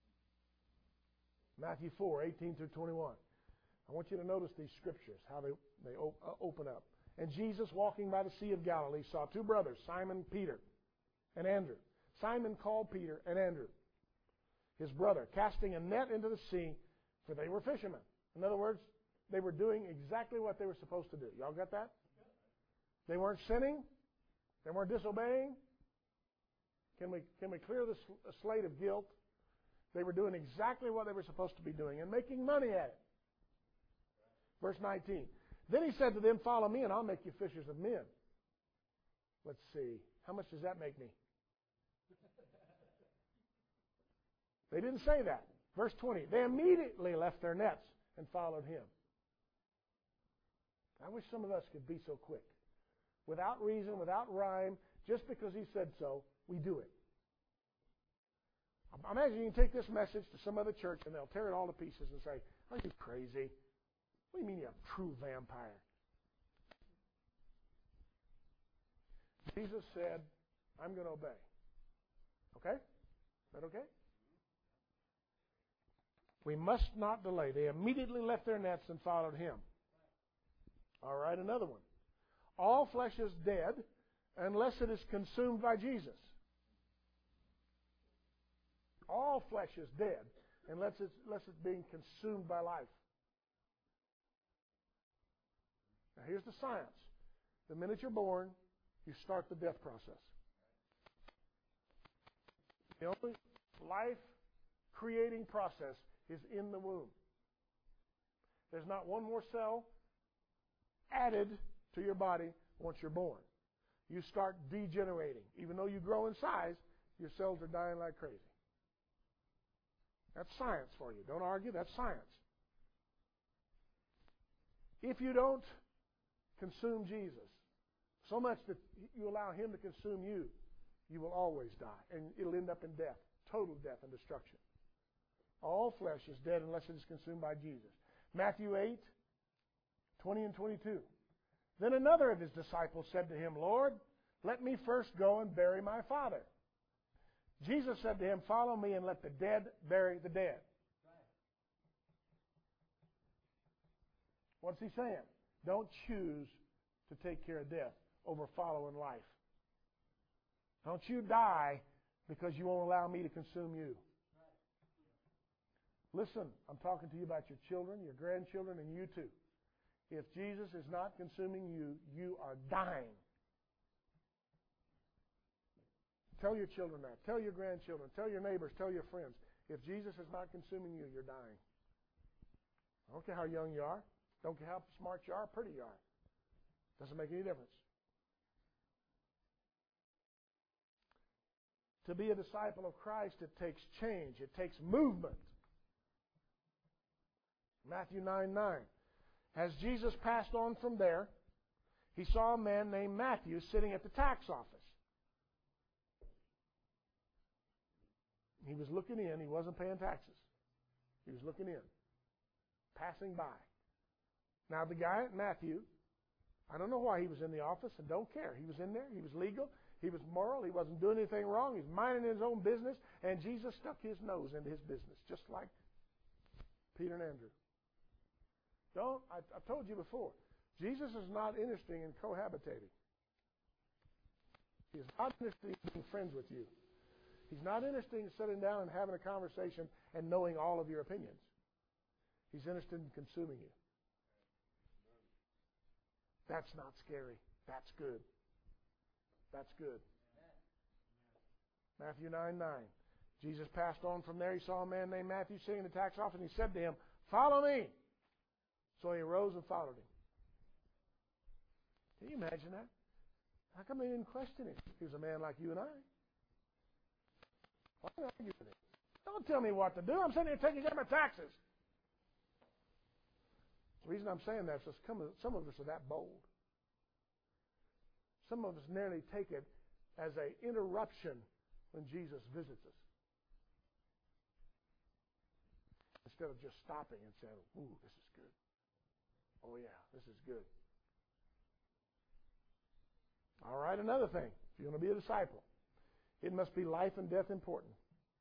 Matthew four, eighteen through twenty-one. I want you to notice these scriptures, how they, they op- uh, open up. And Jesus, walking by the Sea of Galilee, saw two brothers, Simon Peter and Andrew. Simon called Peter and Andrew, his brother, casting a net into the sea, for they were fishermen. In other words, they were doing exactly what they were supposed to do. Y'all got that? They weren't sinning. They weren't disobeying. Can we, can we clear the sl- slate of guilt? They were doing exactly what they were supposed to be doing and making money at it. Verse nineteen. Then He said to them, follow me and I'll make you fishers of men. Let's see. How much does that make me? They didn't say that. Verse twenty. They immediately left their nets and followed Him. I wish some of us could be so quick. Without reason, without rhyme, just because He said so, we do it. Imagine you can take this message to some other church and they'll tear it all to pieces and say, are you crazy? What do you mean you're a true vampire? Jesus said, I'm going to obey. Okay? Is that okay? We must not delay. They immediately left their nets and followed him. All right, another one. All flesh is dead unless it is consumed by Jesus. All flesh is dead unless it's, unless it's being consumed by life. Now here's the science. The minute you're born, you start the death process. The only life-creating process is in the womb. There's not one more cell added to your body once you're born. You start degenerating. Even though you grow in size, your cells are dying like crazy. That's science for you. Don't argue. That's science. If you don't consume Jesus so much that you allow him to consume you, you will always die. And it'll end up in death. Total death and destruction. All flesh is dead unless it is consumed by Jesus. Matthew eight, twenty and twenty-two. Then another of his disciples said to him, Lord, let me first go and bury my father. Jesus said to him, follow me and let the dead bury the dead. What's he saying? Don't choose to take care of death over following life. Don't you die because you won't allow me to consume you. Listen, I'm talking to you about your children, your grandchildren, and you too. If Jesus is not consuming you, you are dying. Tell your children that. Tell your grandchildren. Tell your neighbors. Tell your friends. If Jesus is not consuming you, you're dying. I don't care how young you are. Don't care how smart you are, how pretty you are. Doesn't make any difference. To be a disciple of Christ, it takes change. It takes movement. Matthew nine nine. As Jesus passed on from there, he saw a man named Matthew sitting at the tax office. He was looking in. He wasn't paying taxes. He was looking in. Passing by. Now the guy, Matthew, I don't know why he was in the office and don't care. He was in there. He was legal. He was moral. He wasn't doing anything wrong. He was minding his own business. And Jesus stuck his nose into his business, just like Peter and Andrew. Don't, I, I told you before, Jesus is not interested in cohabitating. He is not interested in being friends with you. He's not interested in sitting down and having a conversation and knowing all of your opinions. He's interested in consuming you. That's not scary. That's good. That's good. Matthew nine nine. Jesus passed on from there. He saw a man named Matthew sitting in the tax office, and he said to him, follow me. So he arose and followed him. Can you imagine that? How come they didn't question him? He was a man like you and I. Why did I argue with him? Don't tell me what to do. I'm sitting here taking care of my taxes. The reason I'm saying that is because some of us are that bold. Some of us nearly take it as an interruption when Jesus visits us. Instead of just stopping and saying, ooh, this is good. Oh, yeah, this is good. All right, another thing. If you're going to be a disciple, it must be life and death important.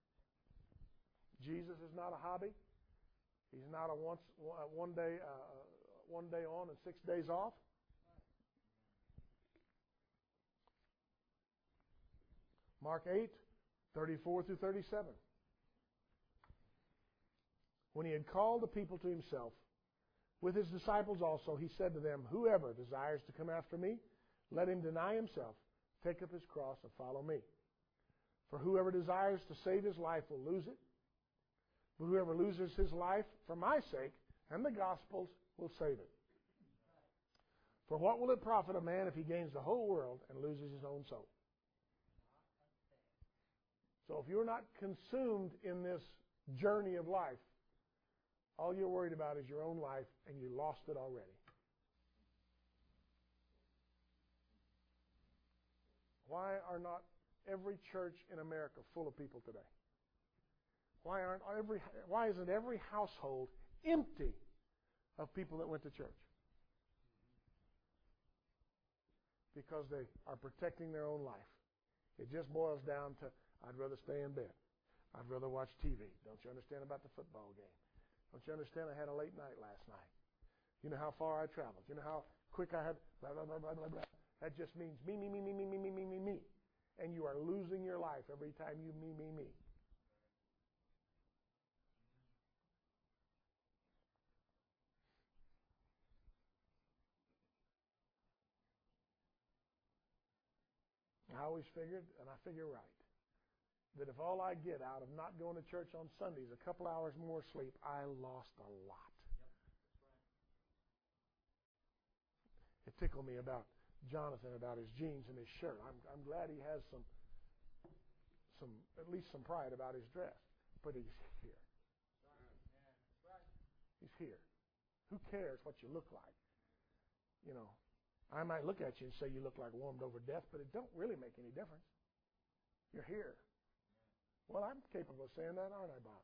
Jesus is not a hobby. He's not a once, one day, uh, one day on and six days off. Mark eight, thirty-four through thirty-seven. When he had called the people to himself, with his disciples also, he said to them, whoever desires to come after me, let him deny himself, take up his cross, and follow me. For whoever desires to save his life will lose it. But whoever loses his life for my sake and the gospel's will save it. For what will it profit a man if he gains the whole world and loses his own soul? So if you're not consumed in this journey of life, all you're worried about is your own life, and you lost it already. Why are not every church in America full of people today? Why aren't every why isn't every household empty of people that went to church? Because they are protecting their own life. It just boils down to, I'd rather stay in bed. I'd rather watch T V. Don't you understand about the football game? Don't you understand I had a late night last night? You know how far I traveled. You know how quick I had blah, blah, blah, blah, blah, blah. That just means me, me, me, me, me, me, me, me, me, me. And you are losing your life every time you me, me, me. I always figured, and I figure right, that if all I get out of not going to church on Sundays, a couple hours more sleep, I lost a lot. It tickled me about Jonathan, about his jeans and his shirt. I'm, I'm glad he has some, some, at least some pride about his dress. But he's here. He's here. Who cares what you look like? You know, I might look at you and say you look like warmed over death, but it don't really make any difference. You're here. Well, I'm capable of saying that, aren't I, Bob?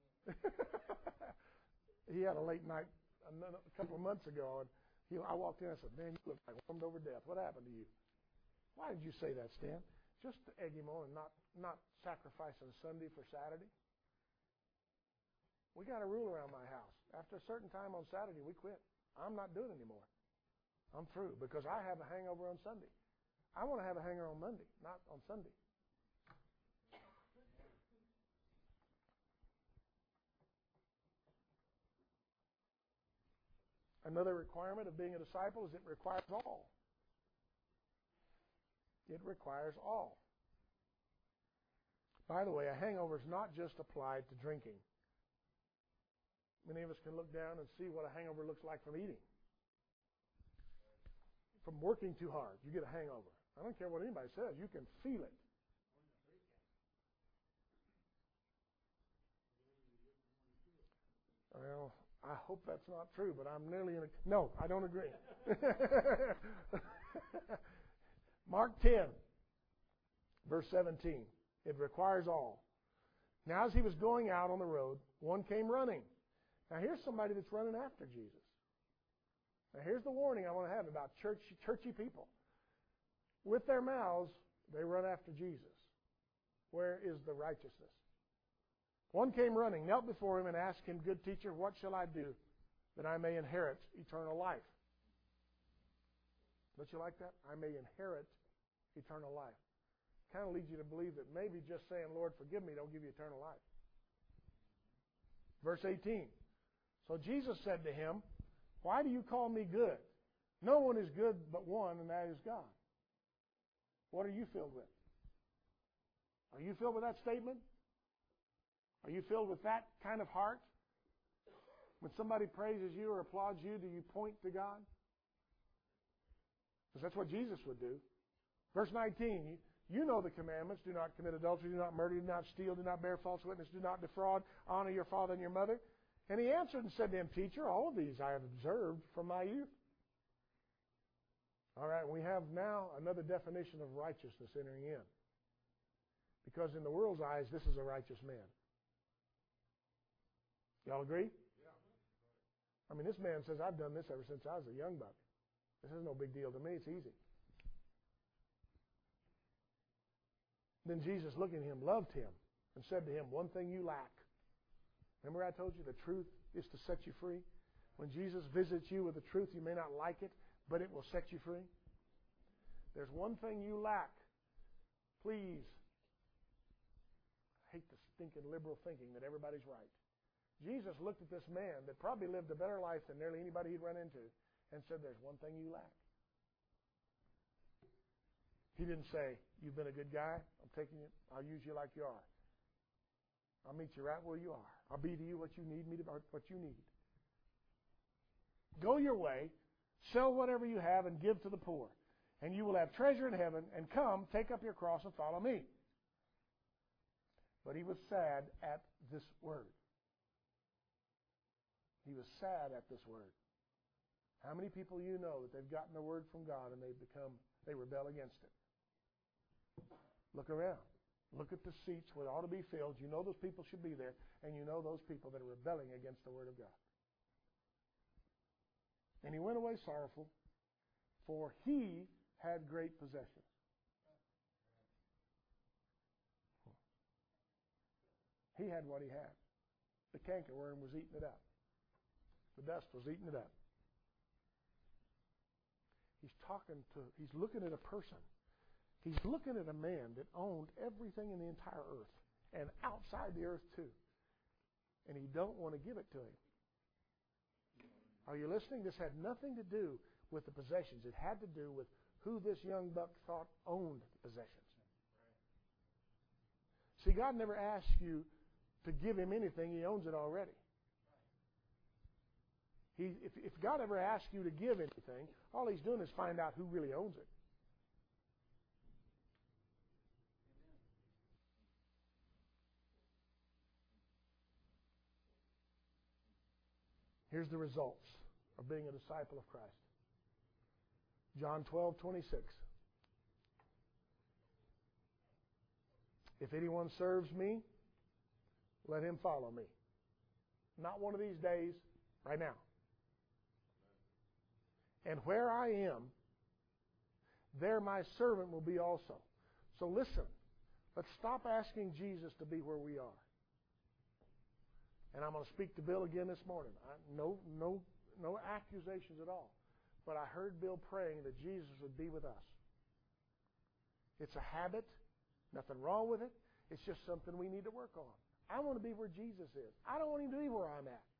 He had a late night a couple of months ago, and he, I walked in and I said, man, you look like warmed over death. What happened to you? Why did you say that, Stan? Just to egg him on and not, not sacrificing Sunday for Saturday. We got a rule around my house. After a certain time on Saturday, we quit. I'm not doing it anymore. I'm through because I have a hangover on Sunday. I want to have a hangover on Monday, not on Sunday. Another requirement of being a disciple is it requires all. It requires all. By the way, a hangover is not just applied to drinking. Many of us can look down and see what a hangover looks like from eating. From working too hard, you get a hangover. I don't care what anybody says, you can feel it. Well, I hope that's not true, but I'm nearly in a... No, I don't agree. Mark ten, verse seventeen. It requires all. Now as he was going out on the road, one came running. Now here's somebody that's running after Jesus. Now here's the warning I want to have about church, churchy people. With their mouths, they run after Jesus. Where is the righteousness? One came running, knelt before him, and asked him, good teacher, what shall I do that I may inherit eternal life? Don't you like that? I may inherit eternal life. Kind of leads you to believe that maybe just saying, Lord, forgive me, don't give you eternal life. Verse eighteen. So Jesus said to him, why do you call me good? No one is good but one, and that is God. What are you filled with? Are you filled with that statement? Are you filled with that kind of heart? When somebody praises you or applauds you, do you point to God? Because that's what Jesus would do. Verse nineteen, you know the commandments. Do not commit adultery, do not murder, do not steal, do not bear false witness, do not defraud, honor your father and your mother. And he answered and said to him, teacher, all of these I have observed from my youth. All right, we have now another definition of righteousness entering in. Because in the world's eyes, this is a righteous man. Y'all agree? Yeah. I mean, this man says, I've done this ever since I was a young buck. This is no big deal to me. It's easy. Then Jesus, looking at him, loved him and said to him, one thing you lack. Remember I told you the truth is to set you free? When Jesus visits you with the truth, you may not like it, but it will set you free. There's one thing you lack. Please. I hate the stinking liberal thinking that everybody's right. Jesus looked at this man that probably lived a better life than nearly anybody he'd run into and said, there's one thing you lack. He didn't say, you've been a good guy. I'm taking you. I'll use you like you are. I'll meet you right where you are. I'll be to you what you need me to what you need. Go your way, sell whatever you have and give to the poor, and you will have treasure in heaven, and come, take up your cross and follow me. But he was sad at this word. He was sad at this word. How many people you know that they've gotten the word from God and they've become, they rebel against it? Look around. Look at the seats where it ought to be filled. You know those people should be there, and you know those people that are rebelling against the Word of God. And he went away sorrowful, for he had great possessions. He had what he had. The cankerworm was eating it up. The dust was eating it up. He's talking to, he's looking at a person. He's looking at a man that owned everything in the entire earth and outside the earth too. And he don't want to give it to him. Are you listening? This had nothing to do with the possessions. It had to do with who this young buck thought owned the possessions. See, God never asks you to give him anything. He owns it already. He, if, if God ever asks you to give anything, all he's doing is find out who really owns it. Here's the results of being a disciple of Christ. John twelve twenty-six. If anyone serves me, let him follow me. Not one of these days, right now. And where I am, there my servant will be also. So listen, let's stop asking Jesus to be where we are. And I'm going to speak to Bill again this morning. I, no, no, no accusations at all. But I heard Bill praying that Jesus would be with us. It's a habit. Nothing wrong with it. It's just something we need to work on. I want to be where Jesus is. I don't want him to be where I'm at.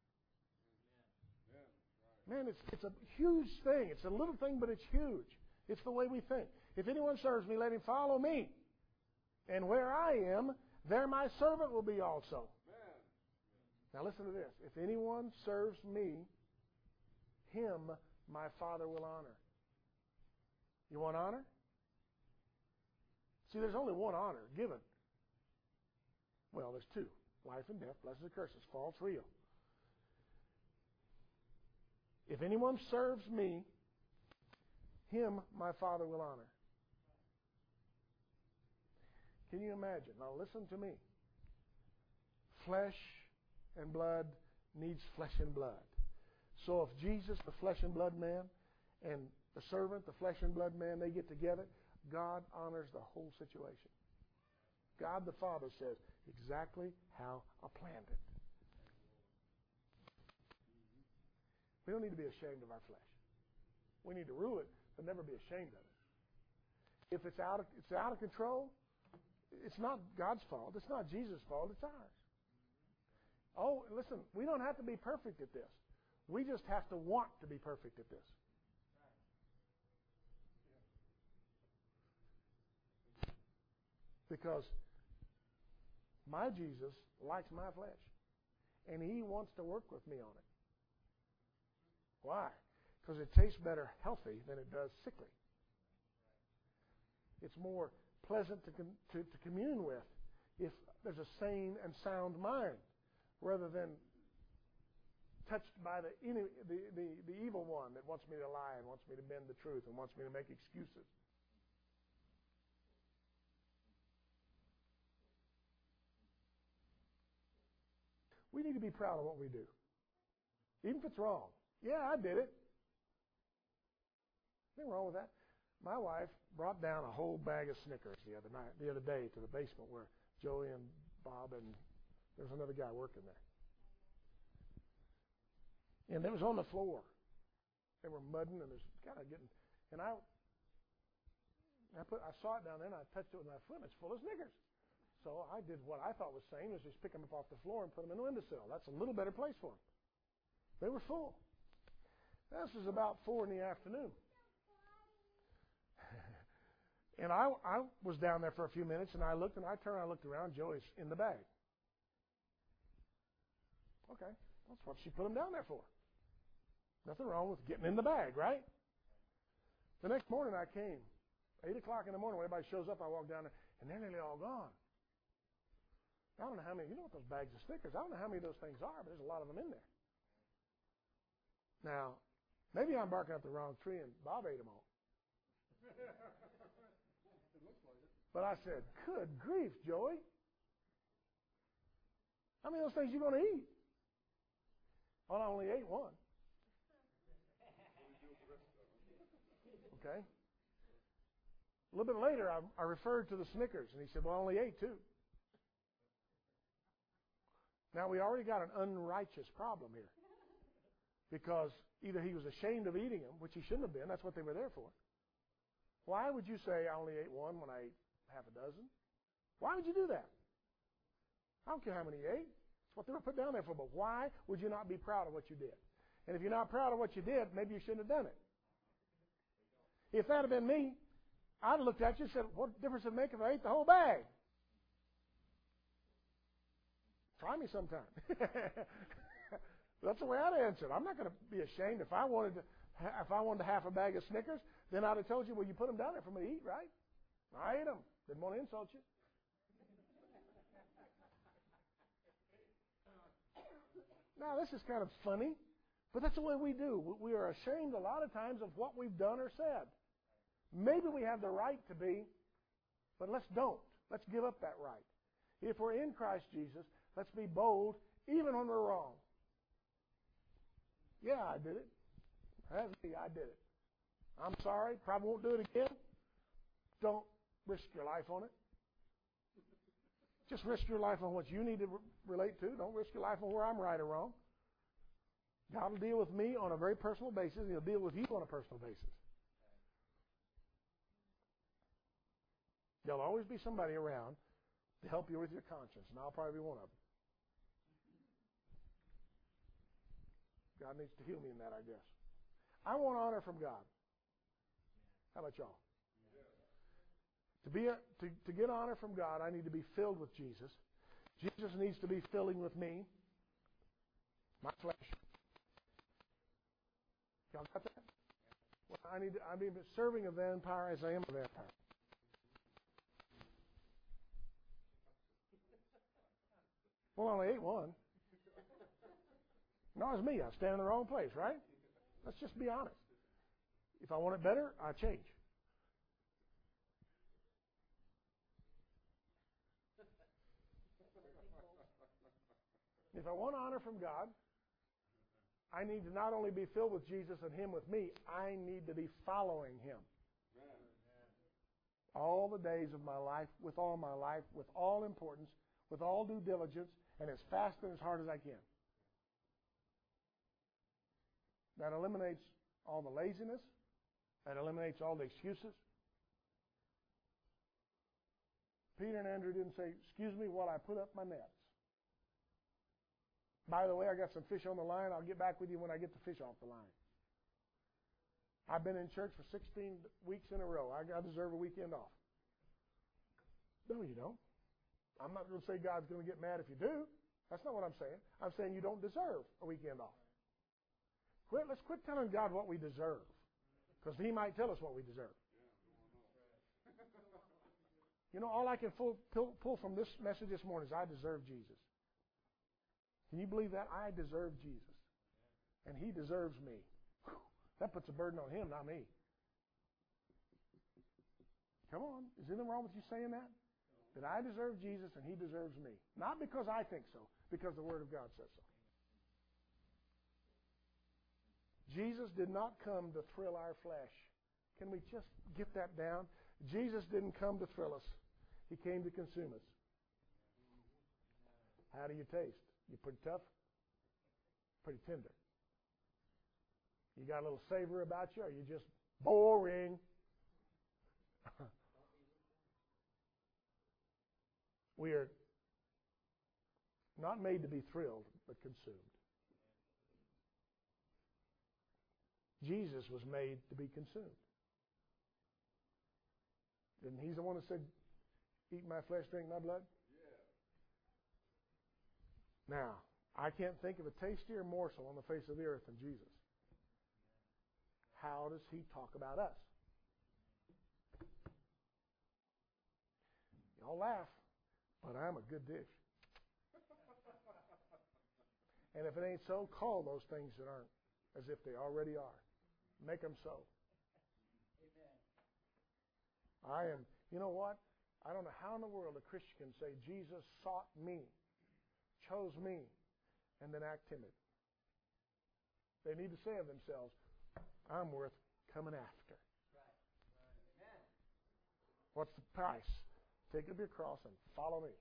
Man, it's, it's a huge thing. It's a little thing, but it's huge. It's the way we think. If anyone serves me, let him follow me. And where I am, there my servant will be also. Now listen to this. If anyone serves me, him my Father will honor. You want honor? See, there's only one honor given. Well, there's two. Life and death, blessings and curses, false, real. If anyone serves me, him my Father will honor. Can you imagine? Now listen to me. Flesh and blood needs flesh and blood. So if Jesus, the flesh and blood man, and the servant, the flesh and blood man, they get together, God honors the whole situation. God the Father says exactly how I planned it. We don't need to be ashamed of our flesh. We need to rule it, but never be ashamed of it. If it's out of, it's out of control, it's not God's fault. It's not Jesus' fault. It's ours. Oh, listen, we don't have to be perfect at this. We just have to want to be perfect at this. Because my Jesus likes my flesh, and he wants to work with me on it. Why? Because it tastes better healthy than it does sickly. It's more pleasant to, to, to commune with if there's a sane and sound mind, rather than touched by the, the, the, the evil one that wants me to lie and wants me to bend the truth and wants me to make excuses. We need to be proud of what we do. Even if it's wrong. Yeah, I did it. Nothing wrong with that. My wife brought down a whole bag of Snickers the other night, the other day to the basement where Joey and Bob and there's another guy working there. And it was on the floor. They were mudding and it was kind of getting, and I, I put, I saw it down there and I touched it with my foot and it's full of Snickers. So I did what I thought was sane, was just pick them up off the floor and put them in the windowsill. That's a little better place for them. They were full. This was about four in the afternoon. And I, I was down there for a few minutes, and I looked, and I turned, I looked around. Joey's in the bag. Okay, that's what she put him down there for. Nothing wrong with getting in the bag, right? The next morning I came. eight o'clock in the morning when everybody shows up, I walk down there, and they're nearly all gone. I don't know how many, you know what those bags of Snickers, I don't know how many of those things are, but there's a lot of them in there. Now, maybe I'm barking up the wrong tree, and Bob ate them all. But I said, good grief, Joey. How many of those things you going to eat? Well, I only ate one. Okay. A little bit later, I, I referred to the Snickers, and he said, well, I only ate two. Now, we already got an unrighteous problem here. Because either he was ashamed of eating them, which he shouldn't have been. That's what they were there for. Why would you say I only ate one when I ate half a dozen? Why would you do that? I don't care how many you ate. It's what they were put down there for. But why would you not be proud of what you did? And if you're not proud of what you did, maybe you shouldn't have done it. If that had been me, I'd have looked at you and said, what difference does it make if I ate the whole bag? Try me sometime. That's the way I'd answer it. I'm not going to be ashamed. If I wanted to, if I wanted half a bag of Snickers, then I'd have told you, well, you put them down there for me to eat, right? I ate them. Didn't want to insult you. Now, this is kind of funny, but that's the way we do. We are ashamed a lot of times of what we've done or said. Maybe we have the right to be, but let's don't. Let's give up that right. If we're in Christ Jesus, let's be bold even when we're wrong. Yeah, I did it. That's me. I did it. I'm sorry. Probably won't do it again. Don't risk your life on it. Just risk your life on what you need to re- relate to. Don't risk your life on where I'm right or wrong. God will deal with me on a very personal basis, and He'll deal with you on a personal basis. There'll always be somebody around to help you with your conscience, and I'll probably be one of them. God needs to heal me in that, I guess. I want honor from God. How about y'all? To be a, to, to get honor from God, I need to be filled with Jesus. Jesus needs to be filling with me, my flesh. Y'all got that? Well, I need to, I mean, serving a vampire as I am a vampire. Well, I only ate one. No, it's me. I stand in the wrong place, right? Let's just be honest. If I want it better, I change. If I want honor from God, I need to not only be filled with Jesus and Him with me, I need to be following Him. All the days of my life, with all my life, with all importance, with all due diligence, and as fast and as hard as I can. That eliminates all the laziness. That eliminates all the excuses. Peter and Andrew didn't say, excuse me while I put up my nets. By the way, I got some fish on the line. I'll get back with you when I get the fish off the line. I've been in church for sixteen weeks in a row. I, I deserve a weekend off. No, you don't. I'm not going to say God's going to get mad if you do. That's not what I'm saying. I'm saying you don't deserve a weekend off. Quit, let's quit telling God what we deserve, because He might tell us what we deserve. You know, all I can pull, pull, pull from this message this morning is I deserve Jesus. Can you believe that? I deserve Jesus. And He deserves me. Whew, that puts a burden on Him, not me. Come on. Is anything wrong with you saying that? That I deserve Jesus and He deserves me. Not because I think so, because the Word of God says so. Jesus did not come to thrill our flesh. Can we just get that down? Jesus didn't come to thrill us. He came to consume us. How do you taste? You pretty tough? Pretty tender. You got a little savor about you, or you just boring? We are not made to be thrilled, but consumed. Jesus was made to be consumed. And He's the one that said, eat my flesh, drink my blood? Yeah. Now, I can't think of a tastier morsel on the face of the earth than Jesus. How does He talk about us? Y'all laugh, but I'm a good dish. And if it ain't so, call those things that aren't as if they already are. Make them so. Amen. I am, you know what? I don't know how in the world a Christian can say, Jesus sought me, chose me, and then act timid. They need to say of themselves, I'm worth coming after. What's the price? Take up your cross and follow me.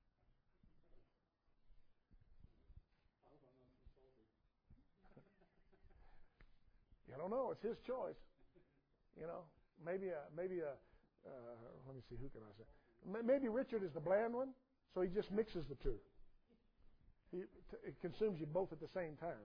I don't know. It's his choice. You know, maybe a, maybe a, uh, let me see, who can I say? Maybe Richard is the bland one, so he just mixes the two. He, it consumes you both at the same time.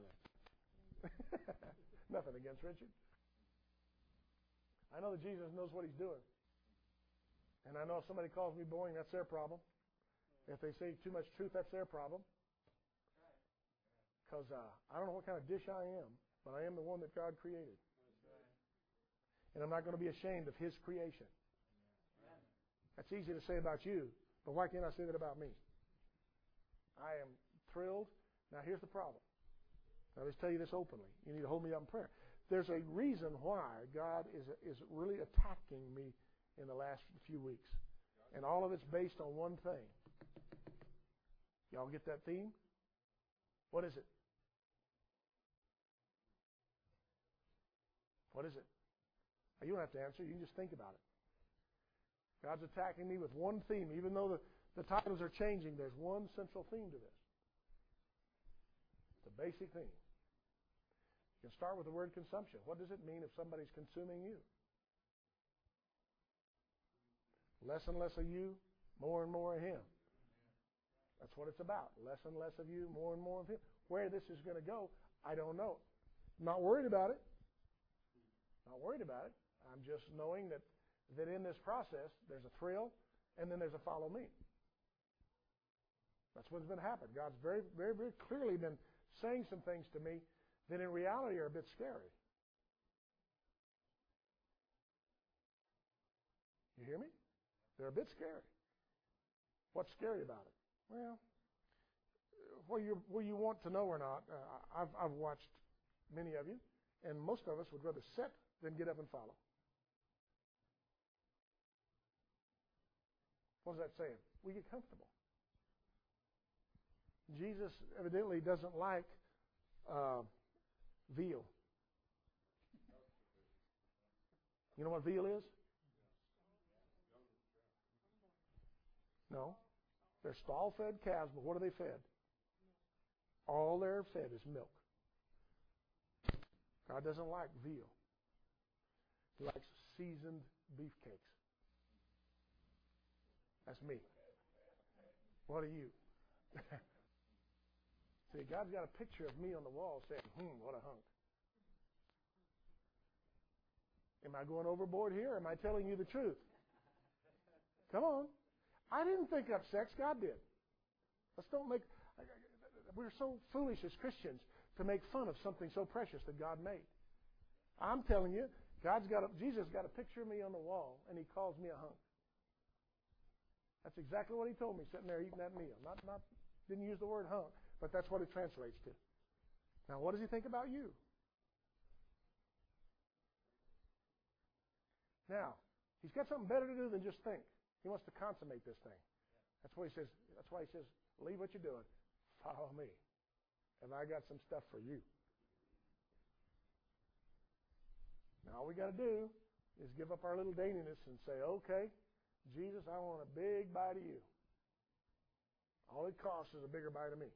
Nothing against Richard. I know that Jesus knows what he's doing. And I know if somebody calls me boring, that's their problem. If they say too much truth, that's their problem. Because uh, I don't know what kind of dish I am, but I am the one that God created. And I'm not going to be ashamed of his creation. That's easy to say about you, but why can't I say that about me? I am thrilled. Now, here's the problem. I'll just tell you this openly. You need to hold me up in prayer. There's a reason why God is, is really attacking me in the last few weeks. And all of it's based on one thing. Y'all get that theme? What is it? What is it? Now, you don't have to answer. You can just think about it. God's attacking me with one theme. Even though the, the titles are changing, there's one central theme to this. It's a basic theme. You can start with the word consumption. What does it mean if somebody's consuming you? Less and less of you, more and more of him. That's what it's about. Less and less of you, more and more of him. Where this is going to go, I don't know. I'm not worried about it. Not worried about it. I'm just knowing that, that in this process, there's a thrill, and then there's a follow me. That's what's been happening. God's very, very, very clearly been saying some things to me that in reality are a bit scary. You hear me? They're a bit scary. What's scary about it? Well, whether you, whether you want to know or not, uh, I've, I've watched many of you, and most of us would rather sit than get up and follow. What is that saying? We get comfortable. Jesus evidently doesn't like uh, veal. You know what veal is? No. They're stall-fed calves, but what are they fed? All they're fed is milk. God doesn't like veal. He likes seasoned beefcakes. That's me. What are you? See, God's got a picture of me on the wall saying, hmm, what a hunk. Am I going overboard here or am I telling you the truth? Come on. I didn't think up sex. God did. Let's don't make... We're so foolish as Christians to make fun of something so precious that God made. I'm telling you, God's got a, Jesus got a picture of me on the wall, and he calls me a hunk. That's exactly what he told me, sitting there eating that meal. Not, not, didn't use the word hunk, but that's what it translates to. Now, what does he think about you? Now, he's got something better to do than just think. He wants to consummate this thing. That's what he says. That's why he says, leave what you're doing. Follow me. And I got some stuff for you. Now, all we got to do is give up our little daintiness and say, okay, Jesus, I want a big bite of you. All it costs is a bigger bite of me.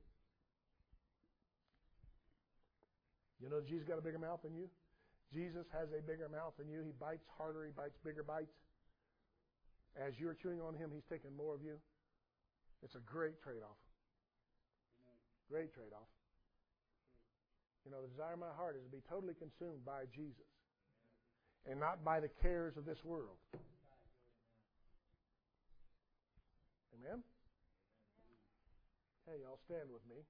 You know Jesus got a bigger mouth than you? Jesus has a bigger mouth than you. He bites harder. He bites bigger bites. As you're chewing on him, he's taking more of you. It's a great trade-off. Great trade-off. You know, the desire of my heart is to be totally consumed by Jesus and not by the cares of this world. Amen? Hey, y'all stand with me.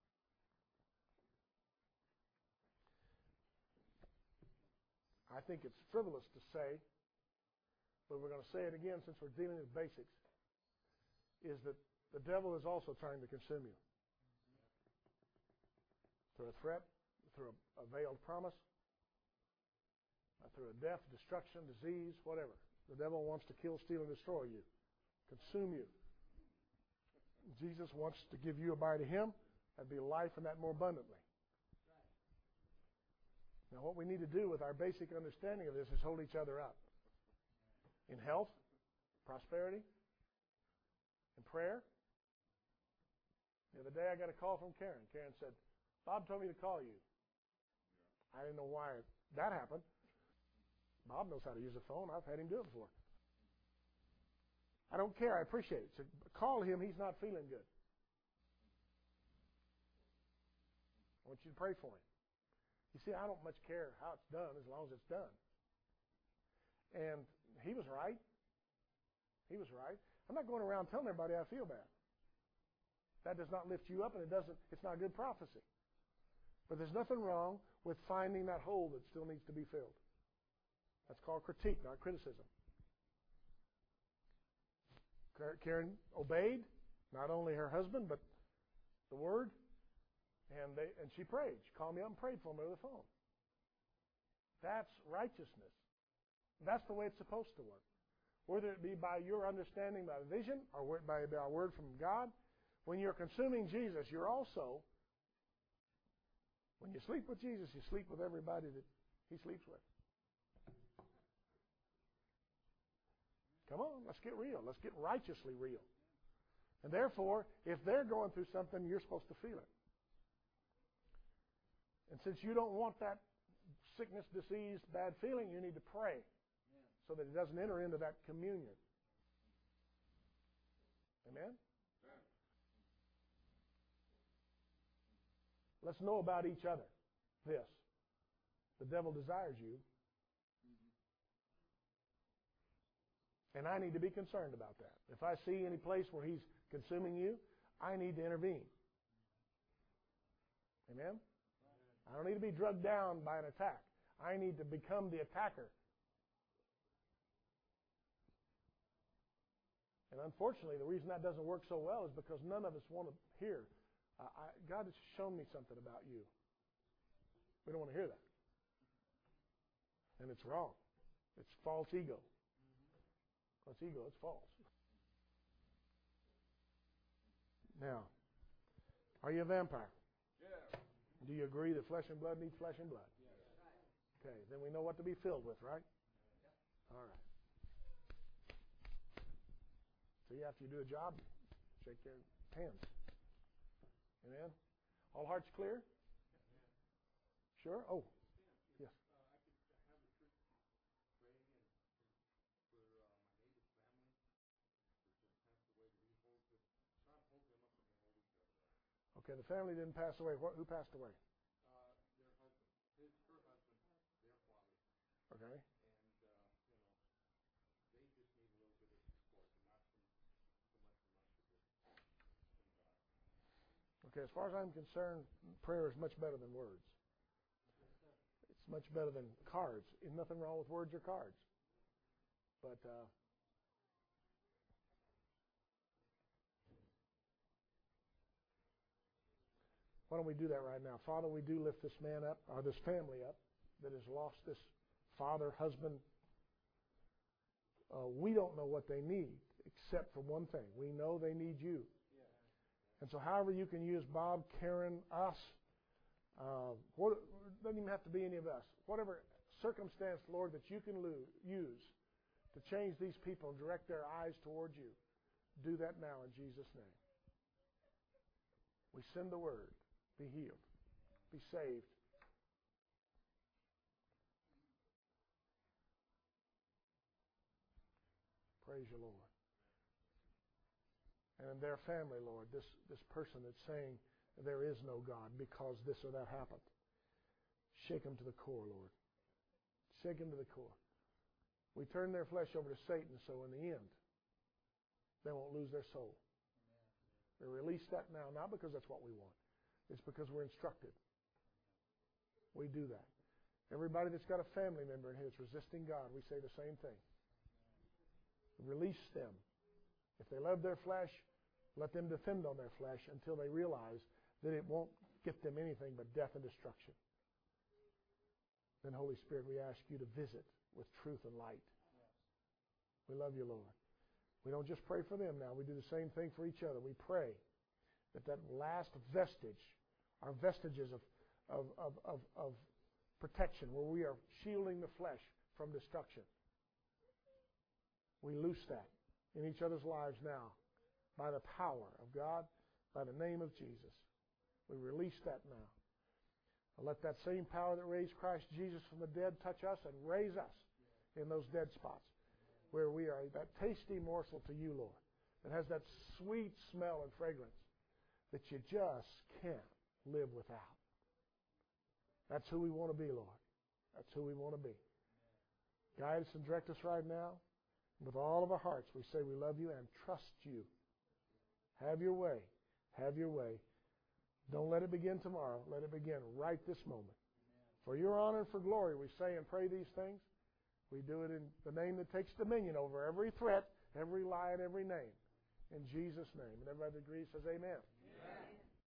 I think it's frivolous to say, but we're going to say it again since we're dealing with basics, is that the devil is also trying to consume you. Through a threat, through a, a veiled promise, uh, through a death, destruction, disease, whatever. The devil wants to kill, steal, and destroy you. consume you. Jesus wants to give you a bite of Him. That'd be life and that more abundantly. Now what we need to do with our basic understanding of this is hold each other up. In health, prosperity, in prayer. The other day I got a call from Karen. Karen said, Bob told me to call you. I didn't know why that happened. Bob knows how to use a phone. I've had him do it before. I don't care. I appreciate it. So call him. He's not feeling good. I want you to pray for him. You see, I don't much care how it's done as long as it's done. And he was right. He was right. I'm not going around telling everybody I feel bad. That does not lift you up, and it doesn't. It's not good prophecy. But there's nothing wrong with finding that hole that still needs to be filled. That's called critique, not criticism. Karen obeyed, not only her husband, but the word. And they and she prayed. She called me up and prayed for me over the phone. That's righteousness. That's the way it's supposed to work. Whether it be by your understanding by vision or by our word from God, when you're consuming Jesus, you're also, when you sleep with Jesus, you sleep with everybody that He sleeps with. Come on, let's get real. Let's get righteously real. And therefore, if they're going through something, you're supposed to feel it. And since you don't want that sickness, disease, bad feeling, you need to pray so that it doesn't enter into that communion. Amen? Let's know about each other this. The devil desires you. And I need to be concerned about that. If I see any place where he's consuming you, I need to intervene. Amen? I don't need to be drugged down by an attack. I need to become the attacker. And unfortunately, the reason that doesn't work so well is because none of us want to hear, uh, I, God has shown me something about you. We don't want to hear that. And it's wrong. It's false ego. It's ego, it's false. Now, are you a vampire? Yeah. Do you agree that flesh and blood needs flesh and blood? Yes. Okay, then we know what to be filled with, right? All right. So you after you do a job, shake their hands. Amen? All hearts clear? Sure? Oh, yes. Okay, the family didn't pass away. What, who passed away? Uh, their husband, his, her husband, their father. Okay. And, uh, you know, they just need a little bit of support, and not from, so much from us, but from God. Okay, as far as I'm concerned, prayer is much better than words. It's much better than cards. There's nothing wrong with words or cards. But, uh, why don't we do that right now? Father, we do lift this man up, or this family up, that has lost this father, husband. Uh, we don't know what they need, except for one thing. We know they need you. Yeah. And so however you can use Bob, Karen, us, uh, what, it doesn't even have to be any of us. Whatever circumstance, Lord, that you can lo- use to change these people and direct their eyes towards you, do that now in Jesus' name. We send the word. Be healed. Be saved. Praise you, Lord. And in their family, Lord, this, this person that's saying there is no God because this or that happened, shake them to the core, Lord. Shake them to the core. We turn their flesh over to Satan, so in the end, they won't lose their soul. We release that now, not because that's what we want. It's because we're instructed. We do that. Everybody that's got a family member in here that's resisting God, we say the same thing. Release them. If they love their flesh, let them defend on their flesh until they realize that it won't get them anything but death and destruction. Then, Holy Spirit, we ask you to visit with truth and light. We love you, Lord. We don't just pray for them now. We do the same thing for each other. We pray that that last vestige, our vestiges of, of, of, of, of protection, where we are shielding the flesh from destruction, we loose that in each other's lives now by the power of God, by the name of Jesus. We release that now. And let that same power that raised Christ Jesus from the dead touch us and raise us in those dead spots where we are that tasty morsel to you, Lord, that has that sweet smell and fragrance that you just can't live without. That's who we want to be, Lord. That's who we want to be. Guide us and direct us right now. With all of our hearts, we say we love you and trust you. Have your way. Have your way. Don't let it begin tomorrow. Let it begin right this moment. For your honor and for glory, we say and pray these things. We do it in the name that takes dominion over every threat, every lie, and every name. In Jesus' name. And everybody that agrees says amen.